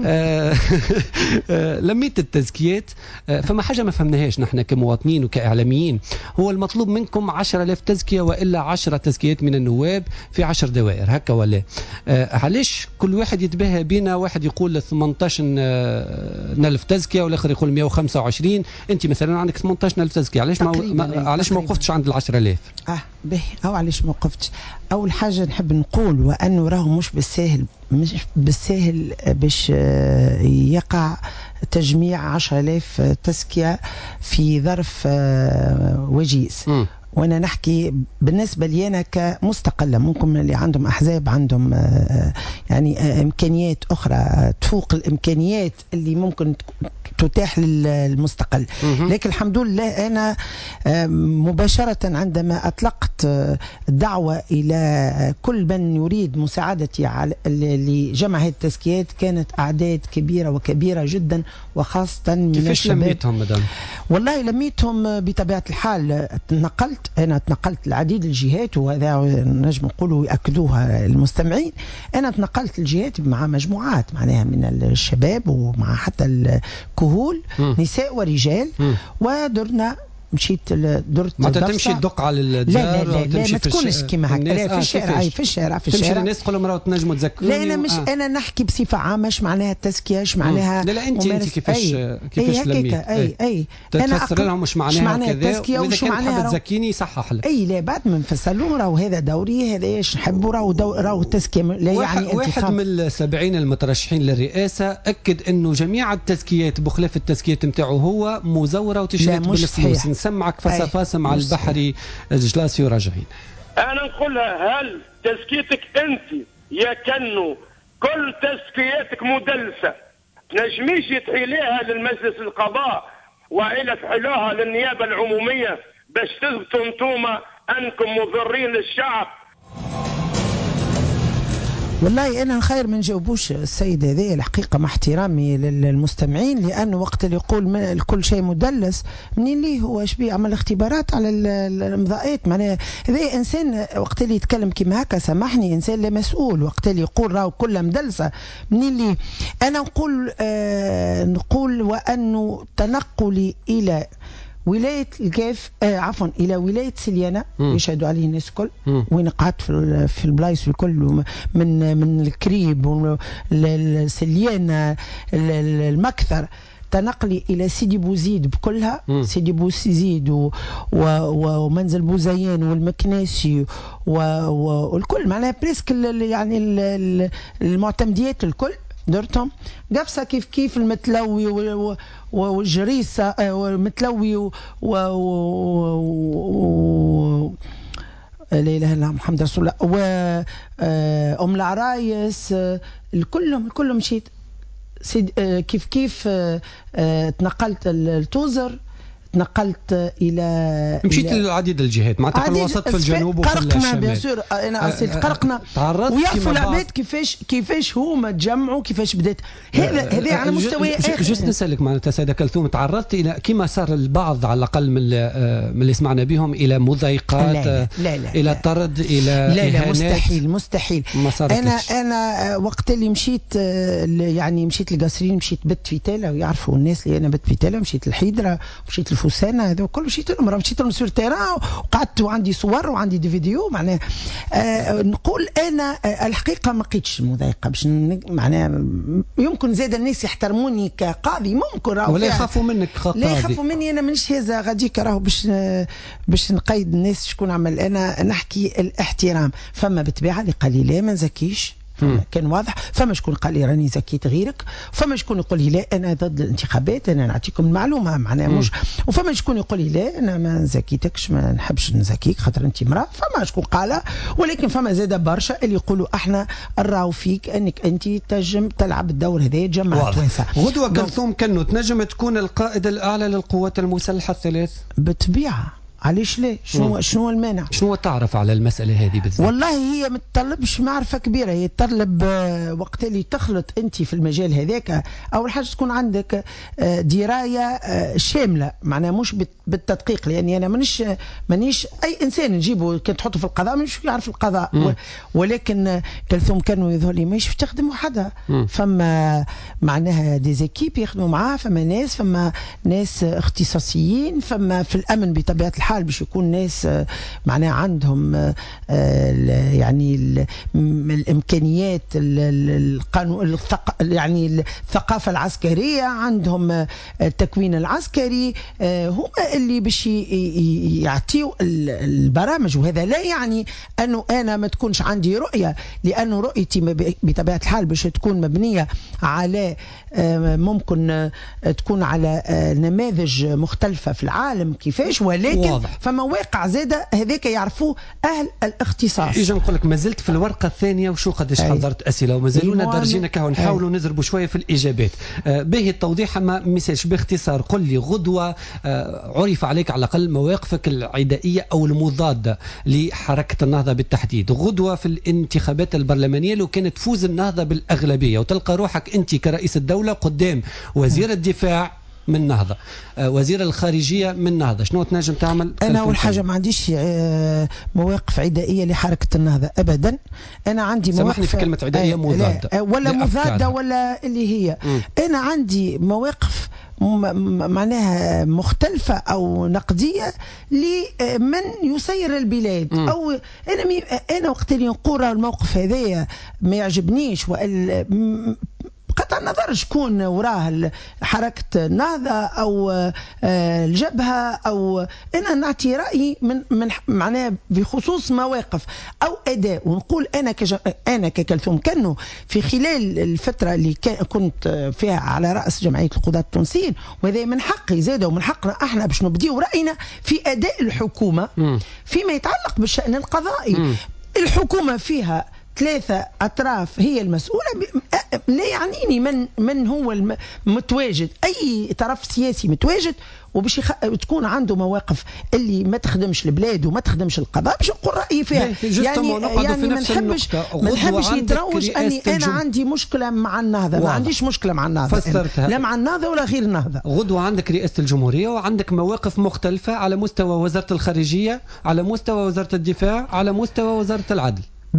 لميت التزكيات، فما حاجة ما فهمناهاش نحن كمواطنين وكإعلاميين، هو المطلوب منكم 10,000 تزكية وإلا 10 تزكيات من النواب في 10 دوائر هكا ولا علاش كل واحد يتباهى بينا؟ واحد يقول 18,000 تزكية والآخر يقول 125. أنت مثلا عندك 18,000 تزكية، علاش ما وقفتش عند 10,000؟ به أو علاش ما وقفتش؟ أول حاجة نحب نقول وأنه راهو مش بالساهل باش يقع تجميع 10,000 تزكية في ظرف وجيز. وانا نحكي بالنسبه لي انا كمستقله، ممكن اللي عندهم احزاب عندهم يعني امكانيات اخرى تفوق الامكانيات اللي ممكن تتاح للمستقل. لكن الحمد لله انا مباشره عندما اطلقت الدعوه الى كل من يريد مساعدتي لجمع هذه التزكيات، كانت اعداد كبيره وكبيره جدا، وخاصه من كيفاش لميتهم مدام؟ والله لميتهم بطبيعه الحال. تنقلت العديد الجهات، وهذا نجم نقولوا يأكدوها المستمعين. أنا تنقلت الجهات مع مجموعات معناها من الشباب ومع حتى الكهول، نساء ورجال، ودرنا درت ما تمشي تدق على الدار. لا ما تكونش كيما هكا. في الشارع تمشي للناس تقول لهم راهو تنجموا تذكروني. لا انا مش انا نحكي بصفه عامه، اش معناها التزكيه، اش معناها. لا انت كيفاش لميت؟ انا تفسر لهم مش معناها كذا، واذا كان حاب تزكيني صحح لك. لا بعد ما نفسر لهم راهو هذا دوري، هذا ايش نحبوا، راهو التزكيه لا يعني واحد من 70 المترشحين للرئاسه اكد انه جميع التزكيات بخلاف التزكيات نتاعو هو مزوره وتشريط بالفلوس. نسمعك فسفاس مع البحري جلاسي وراجعين. انا نقولها، هل تزكيتك انت يا كنو كل تزكياتك مدلسه تنجميش تحيليها للمجلس القضاء وإلا تحيلوها للنيابه العموميه باش تثبتوا انتوما انكم مضرين للشعب؟ والله انا خير ما نجاوبوش السيد هذا الحقيقه، مع احترامي للمستمعين، لانه وقت اللي يقول كل شيء مدلس، منين ليه هو ايش بيعمل اختبارات على الامضاءات؟ معناها هذا انسان وقت اللي يتكلم كيما هكا سامحني انسان لا مسؤول. وقت اللي يقول راهو كلها مدلسه، منين ليه؟ انا نقول وانه تنقلي الى ولاية الكيف عفوا إلى ولاية سليانة يشهدوا عليه الناس الكل، وين قعدت في البلايص الكل من الكريب والسليانة المكثر، تنقلي إلى سيدي بوزيد بكلها، سيدي بوزيد ومنزل بوزيان والمكناسي والكل، معناها بريسك يعني المعتمديات الكل درتهم. قفصه كيف المتلوي والجريسه والمتلوي لا اله الا محمد رسول الله وام العرايس، كلهم مشيت كيف تنقلت التوزر، تنقلت الى مشيت للعديد الجهات معناتها في الوسط في الجنوب وفي الشمال. قرقنا بيان سور، انا قرقنا ويعرفوا العباد كيفاش هما تجمعوا، كيفاش بدات هذا على مستوى اخر. جست نسالك معناتها سيده كلثوم، تعرضت الى كما صار البعض على الاقل من اللي سمعنا بهم الى مضايقات؟ لا الى طرد، الى اهانات؟ مستحيل. انا وقت اللي مشيت يعني مشيت للقصرين، مشيت بت في تالا ويعرفوا الناس اللي انا بت في تالا، مشيت للحيدره، مشيت للفوسانه، هذا كله مشيت لهم سور تيران، وقعدت وعندي صور وعندي دي فيديو. معناها نقول انا الحقيقه ما لقيتش مضايقه باش معناها يمكن زاد الناس يحترموني كقاضي، ممكن ولا يخافوا منك كقاضي. لا يخافوا مني، انا مانيش هذا غاديك راهو باش نقيد الناس شكون عمل. انا نحكي الاحترام. فما بالطبيعه اللي قال لي لا ما نزكيش، كان واضح. فما شكون قال لي راني زكيت غيرك، فما شكون يقول لي لا انا ضد الانتخابات، انا نعطيكم المعلومه معناها مش، وفما شكون يقول لي لا انا ما نزكيتكش، ما نحبش نزكيك خاطر انت امراه. فما شكون قالها، ولكن فما زاد برشا اللي يقولوا احنا نراو فيك انك انت تنجم تلعب الدور هذا، تجمع توانسه. غدوه كلثوم كنو تنجم تكون القائد الاعلى للقوات المسلحه الثلاث؟ بالطبيعه، علاش لا؟ شنو المانع؟ شنو تعرف على المسألة هذه بالذات؟ والله هي ما تطلبش معرفة كبيرة، هي تطلب وقت اللي تخلط أنت في المجال هذاك، أول حاجة تكون عندك دراية شاملة، معناها مش بالتدقيق، لأني أنا مانيش أي إنسان نجيبه كان تحطه في القضاء مش يعرف القضاء. ولكن كلثوم كانوا يظهر لي ماهيش تخدم وحدها، فما معناها دي زيكيب يخدموا معاها، فما ناس اختصاصيين، فما في الأمن بطبيعة الحال الحال باش يكون ناس معناها عندهم يعني الامكانيات القانون يعني الثقافه العسكريه، عندهم التكوين العسكري، هما اللي باش يعطيوا البرامج. وهذا لا يعني انه انا ما تكونش عندي رؤيه، لانه رؤيتي بطبيعه الحال باش تكون مبنيه على ممكن تكون على نماذج مختلفه في العالم كيفاش، ولكن واضح. فما واقع زاده هذاك يعرفوه اهل الاختصاص. اجا نقول لك ما زلت في الورقه الثانيه وشو قداش حضرت اسئله وما زالونا دارجين كهو نحاولوا نزربوا شويه في الاجابات. باهي التوضيح ما مثالش باختصار. قل لي غدوه عرف عليك على الاقل مواقفك العدائيه او المضاده لحركه النهضه بالتحديد. غدوه في الانتخابات البرلمانيه لو كانت تفوز النهضه بالاغلبيه وتلقى روحك انت كرئيس الدوله قدام وزير الدفاع من نهضة، وزير الخارجية من نهضة، شنو تنجم تعمل؟ أنا أول حاجة ما عنديش مواقف عدائية لحركة النهضة أبدا. أنا عندي مواقف، سامحني في كلمة عدائية، مضادة ولا مضادة ولا اللي هي أنا عندي مواقف معناها مختلفة أو نقدية لمن يسير البلاد. أو أنا وقت اللي نقول الموقف هذا ما يعجبنيش قطع النظر شكون وراه حركة النهضة أو الجبهة، أو أنا نعطي رأيي من معناه بخصوص مواقف أو أداء، ونقول أنا ككلثوم كنو في خلال الفترة اللي كنت فيها على رأس جمعية القضاة التونسيين، وهذا من حقي زاده ومن حقنا احنا باش نبديو رأينا في أداء الحكومة فيما يتعلق بالشأن القضائي. الحكومة فيها 3 أطراف هي المسؤولة، لا يعنيني من هو متواجد، أي طرف سياسي متواجد وباش تكون عنده مواقف اللي ما تخدمش البلاد وما تخدمش القضاء باش نقول رأيي فيها. يعني ما نحبش يتروج أني أنا عندي مشكلة مع النهضة. ما عنديش مشكلة مع النهضة، لا مع النهضة ولا غير النهضة. غدوة عندك رئاسة الجمهورية وعندك مواقف مختلفة على مستوى وزارة الخارجية، على مستوى وزارة الدفاع، على مستوى وزارة العدل.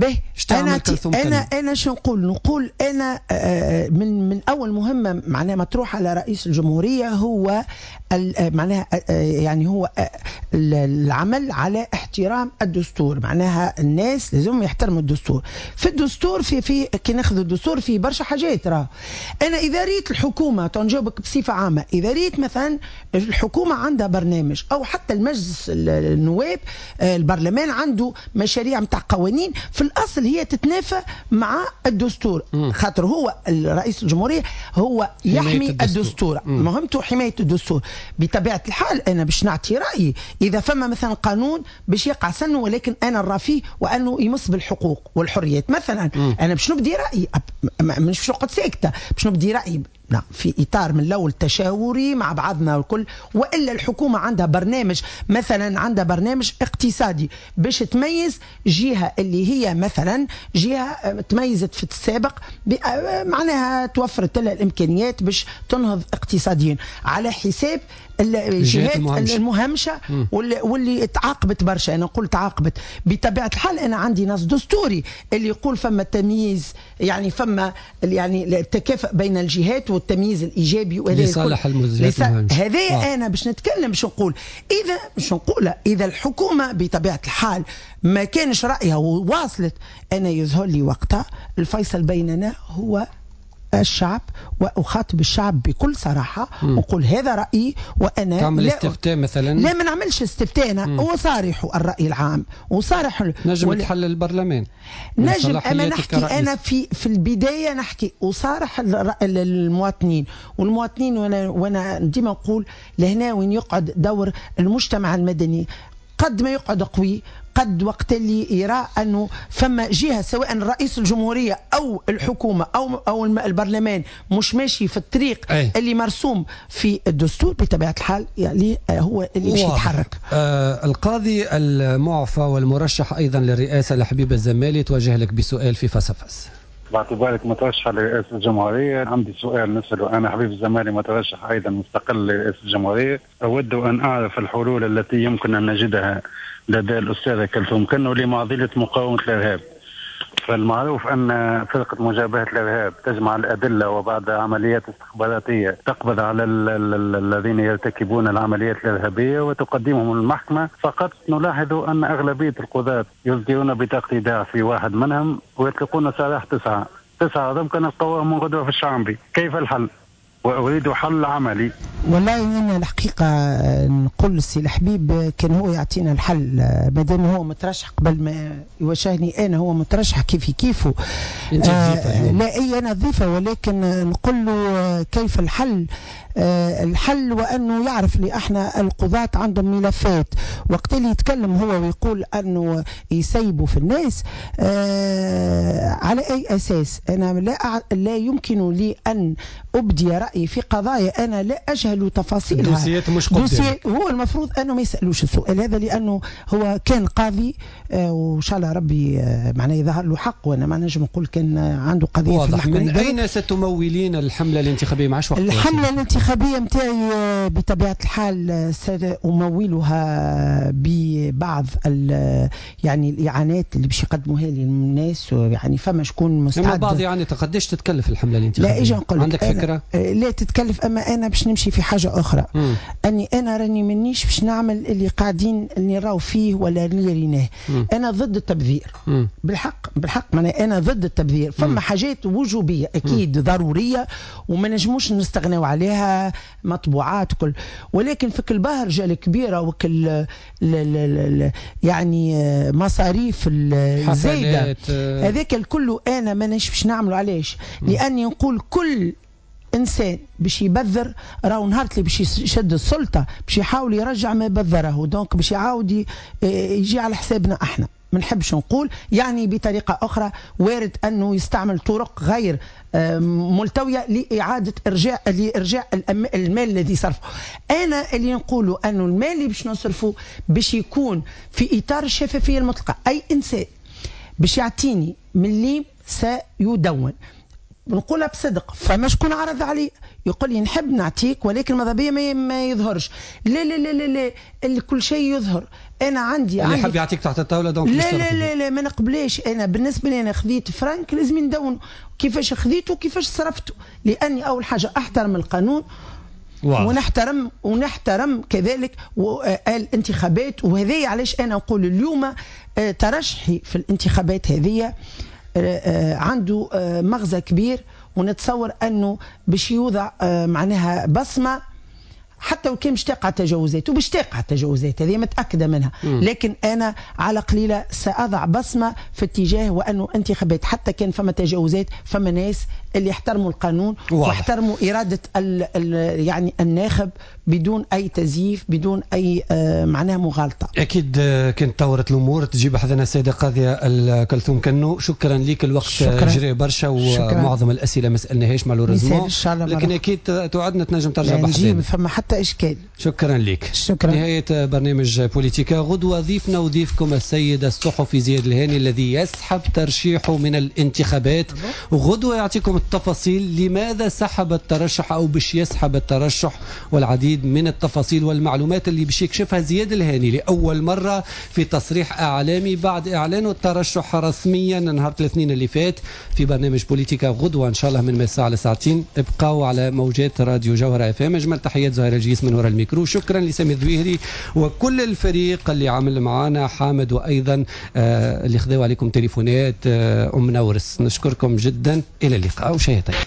أنا شو نقول أنا من أول مهمة معناها مطروح على رئيس الجمهورية هو معناها يعني هو العمل على احترام الدستور. معناها الناس لازم يحترموا الدستور. في الدستور في كي ناخذ الدستور في برشا حاجات. راه أنا إذا ريت الحكومة تنجاوبك بصفة عامة، إذا ريت مثلا الحكومة عندها برنامج أو حتى المجلس النواب البرلمان عنده مشاريع متاع قوانين، في الأصل هي تتنافى مع الدستور. خاطر هو الرئيس الجمهورية هو يحمي الدستور، مهمته حماية الدستور. بطبيعة الحال أنا باش نعطي رأيي إذا فما مثلا قانون باش يقع سنه ولكن أنا نرى فيه وأنه يمس بالحقوق والحريات مثلا، أنا باش نبدي رأيي، مش باش نقعد ساكتة، باش نبدي رأيي نعم في إطار من الأول تشاوري مع بعضنا والكل. وإلا الحكومة عندها برنامج، مثلا عندها برنامج اقتصادي باش تميز جهة اللي هي مثلا جهة تميزت في السابق معناها توفرت لها الإمكانيات باش تنهض اقتصاديا على حساب الجهات المهمشة واللي تعاقبت برشا. أنا نقول تعاقبت بطبيعة الحال. أنا عندي نص دستوري اللي يقول فما تمييز، يعني فما يعني التكافؤ بين الجهات والتمييز الإيجابي لصالح الجهات المهمشة. هذا أنا باش نتكلم باش نقول إذا الحكومة بطبيعة الحال ما كانش رأيها وواصلت، أنا يظهر لي وقتها الفيصل بيننا هو الشعب، وأخاطب الشعب بكل صراحة وأقول هذا رأيي. وأنا تعمل استفتاء مثلا؟ لا ما نعملش استفتاء، أنا وصارح الرأي العام وصارح نجم تحل البرلمان، نجم. أما نحكي أنا في البداية نحكي وصارح المواطنين وأنا ديما نقول لهنا وين يقعد دور المجتمع المدني. قد ما يقعد قوي، قد وقت اللي يرى أنه فما جهة سواء رئيس الجمهورية أو الحكومة أو البرلمان مش ماشي في الطريق اللي مرسوم في الدستور، بطبيعة الحال يعني هو اللي مش يتحرك. القاضي المعفى والمرشح أيضا للرئاسة لحبيب الزمالي توجه لك بسؤال في فصفص. باعتبارك مترشح لرئاسة الجمهورية عندي سؤال نسأله. أنا حبيب الزمالي مترشح أيضا مستقل لرئاسة الجمهورية. أود أن أعرف الحلول التي يمكن أن نجدها لدى الأستاذة كلثوم كنو لمعضلة مقاومة الإرهاب. فالمعروف أن فرقة مجابهة الإرهاب تجمع الأدلة وبعد عمليات استخباراتية تقبض على الذين يرتكبون العمليات الإرهابية وتقدمهم للمحكمة. فقط نلاحظ أن أغلبية القضاة يصدرون بطاقة إيداع في واحد منهم ويطلقون سراح 9 رمكا نلقوهم من غدوة في الشعبي. كيف الحل؟ وأريد حل عملي. والله أنا الحقيقة نقول السي الحبيب كان هو يعطينا الحل، مادام هو مترشح قبل ما يواجهني أنا، هو مترشح كيفه. لا أنا ضيفة، ولكن نقول له كيف الحل. الحل وأنه يعرف لي احنا القضاة عندهم ملفات، وقت اللي يتكلم هو ويقول أنه يسيبوا في الناس على أي أساس؟ أنا لا يمكن لي أن أبدي رأيي في قضايا أنا لا أجهل تفاصيلها. دوسيات مش قدامك. هو المفروض أنه ما يسألوش السؤال هذا، لأنه هو كان قاضي وإن شاء الله ربي معناه يظهر له حق، وأنا ما نجم نقول كان عنده قضية واضح. في المحكمة. من أين ستمولين الحملة الانتخابية؟ معش وقت. الحملة الانتخابية متاعي بطبيعة الحال سأمولها ببعض يعني الإعانات اللي باش يقدموها لي الناس، يعني فما شكون مستعد. أما بعض يعني قديش تتكلف الحملة الانتخابية؟ لا إجا نقول عندك فكرة؟ لا تتكلف، أما أنا باش نمشي في حاجة أخرى. أني أنا راني منيش باش نعمل اللي قاعدين اللي نراو فيه ولا اللي ريناه. أنا ضد التبذير. بالحق أنا ضد التبذير. فما حاجات وجوبية أكيد ضرورية وما نجموش نستغنوا عليها، مطبوعات كل، ولكن فك البهرجة الكبيرة وكل يعني مصاريف الزايدة هذاك الكل أنا ما باش نعمله. علاش؟ لأني نقول كل إنسان باش يبذر راهو نهار اللي باش يشد السلطة باش يحاول يرجع ما بذره، دونك باش يعاود يجي على حسابنا احنا. ما نحبش نقول يعني بطريقة أخرى وارد أنه يستعمل طرق غير ملتوية لإعادة إرجاع المال الذي صرفه. أنا اللي نقوله أنه المال اللي باش نصرفه باش يكون في إطار الشفافية المطلقة. أي إنسان باش يعطيني ملي سيدون، نقولها بصدق، فما شكون عرض عليه يقول لي نحب نعطيك ولكن ماذا بيا ما يظهرش. لا لا لا لا لا، اللي كل شيء يظهر. انا عندي اللي يحب يعطيك تحت الطاوله دونك لا لا لا لا ما نقبليش. انا بالنسبه لي انا خذيت فرانك لازم ندون كيفاش خذيته وكيفاش صرفته، لاني اول حاجه احترم القانون ونحترم كذلك الانتخابات. وهذه علاش انا نقول اليوم ترشحي في الانتخابات هذه عنده مغزى كبير، ونتصور أنه باش يوضع معناها بصمة، حتى وكان باش تقع تجاوزات وباش تقع تجاوزات هذه متأكدة منها، لكن أنا على قليلة سأضع بصمة في اتجاه وأنه انتخابات حتى كان فما تجاوزات فما ناس اللي يحترموا القانون واحترموا إرادة يعني الناخب بدون أي تزييف بدون أي معناها مغالطة. أكيد كانت طورت الأمور. تجيب حذنا السيدة قاضية الكلثوم كنو، شكرا لك. الوقت جري برشا ومعظم الأسئلة ما سألناهاش مالوريزمون، لكن أكيد توعدنا تنجم ترجع بحذنا. فما حتى إشكال. شكرا لك. شكرا. نهاية برنامج بوليتيكا. غدوة ضيفنا وضيفكم السيد الصحفي زياد الهاني الذي يسحب ترشيحه من الانتخابات. غدوة يعطيكم التفاصيل لماذا سحب الترشح أو باش يسحب الترشح، والعديد من التفاصيل والمعلومات اللي باش يكشفها زياد الهاني لأول مرة في تصريح إعلامي بعد إعلانه الترشح رسميا نهار الاثنين اللي فات في برنامج بوليتيكا. غدوة إن شاء الله من الساعة لساعتين. ابقوا على موجات راديو جوهرة FM. أجمل تحيات زهير الجيس من وراء الميكرو. شكرا لسامي الذويهري وكل الفريق اللي عمل معنا، حامد وأيضا اللي خذوا عليكم تليفونات أم نورس. نشكركم جدا. إلى اللقاء وشيء طيب.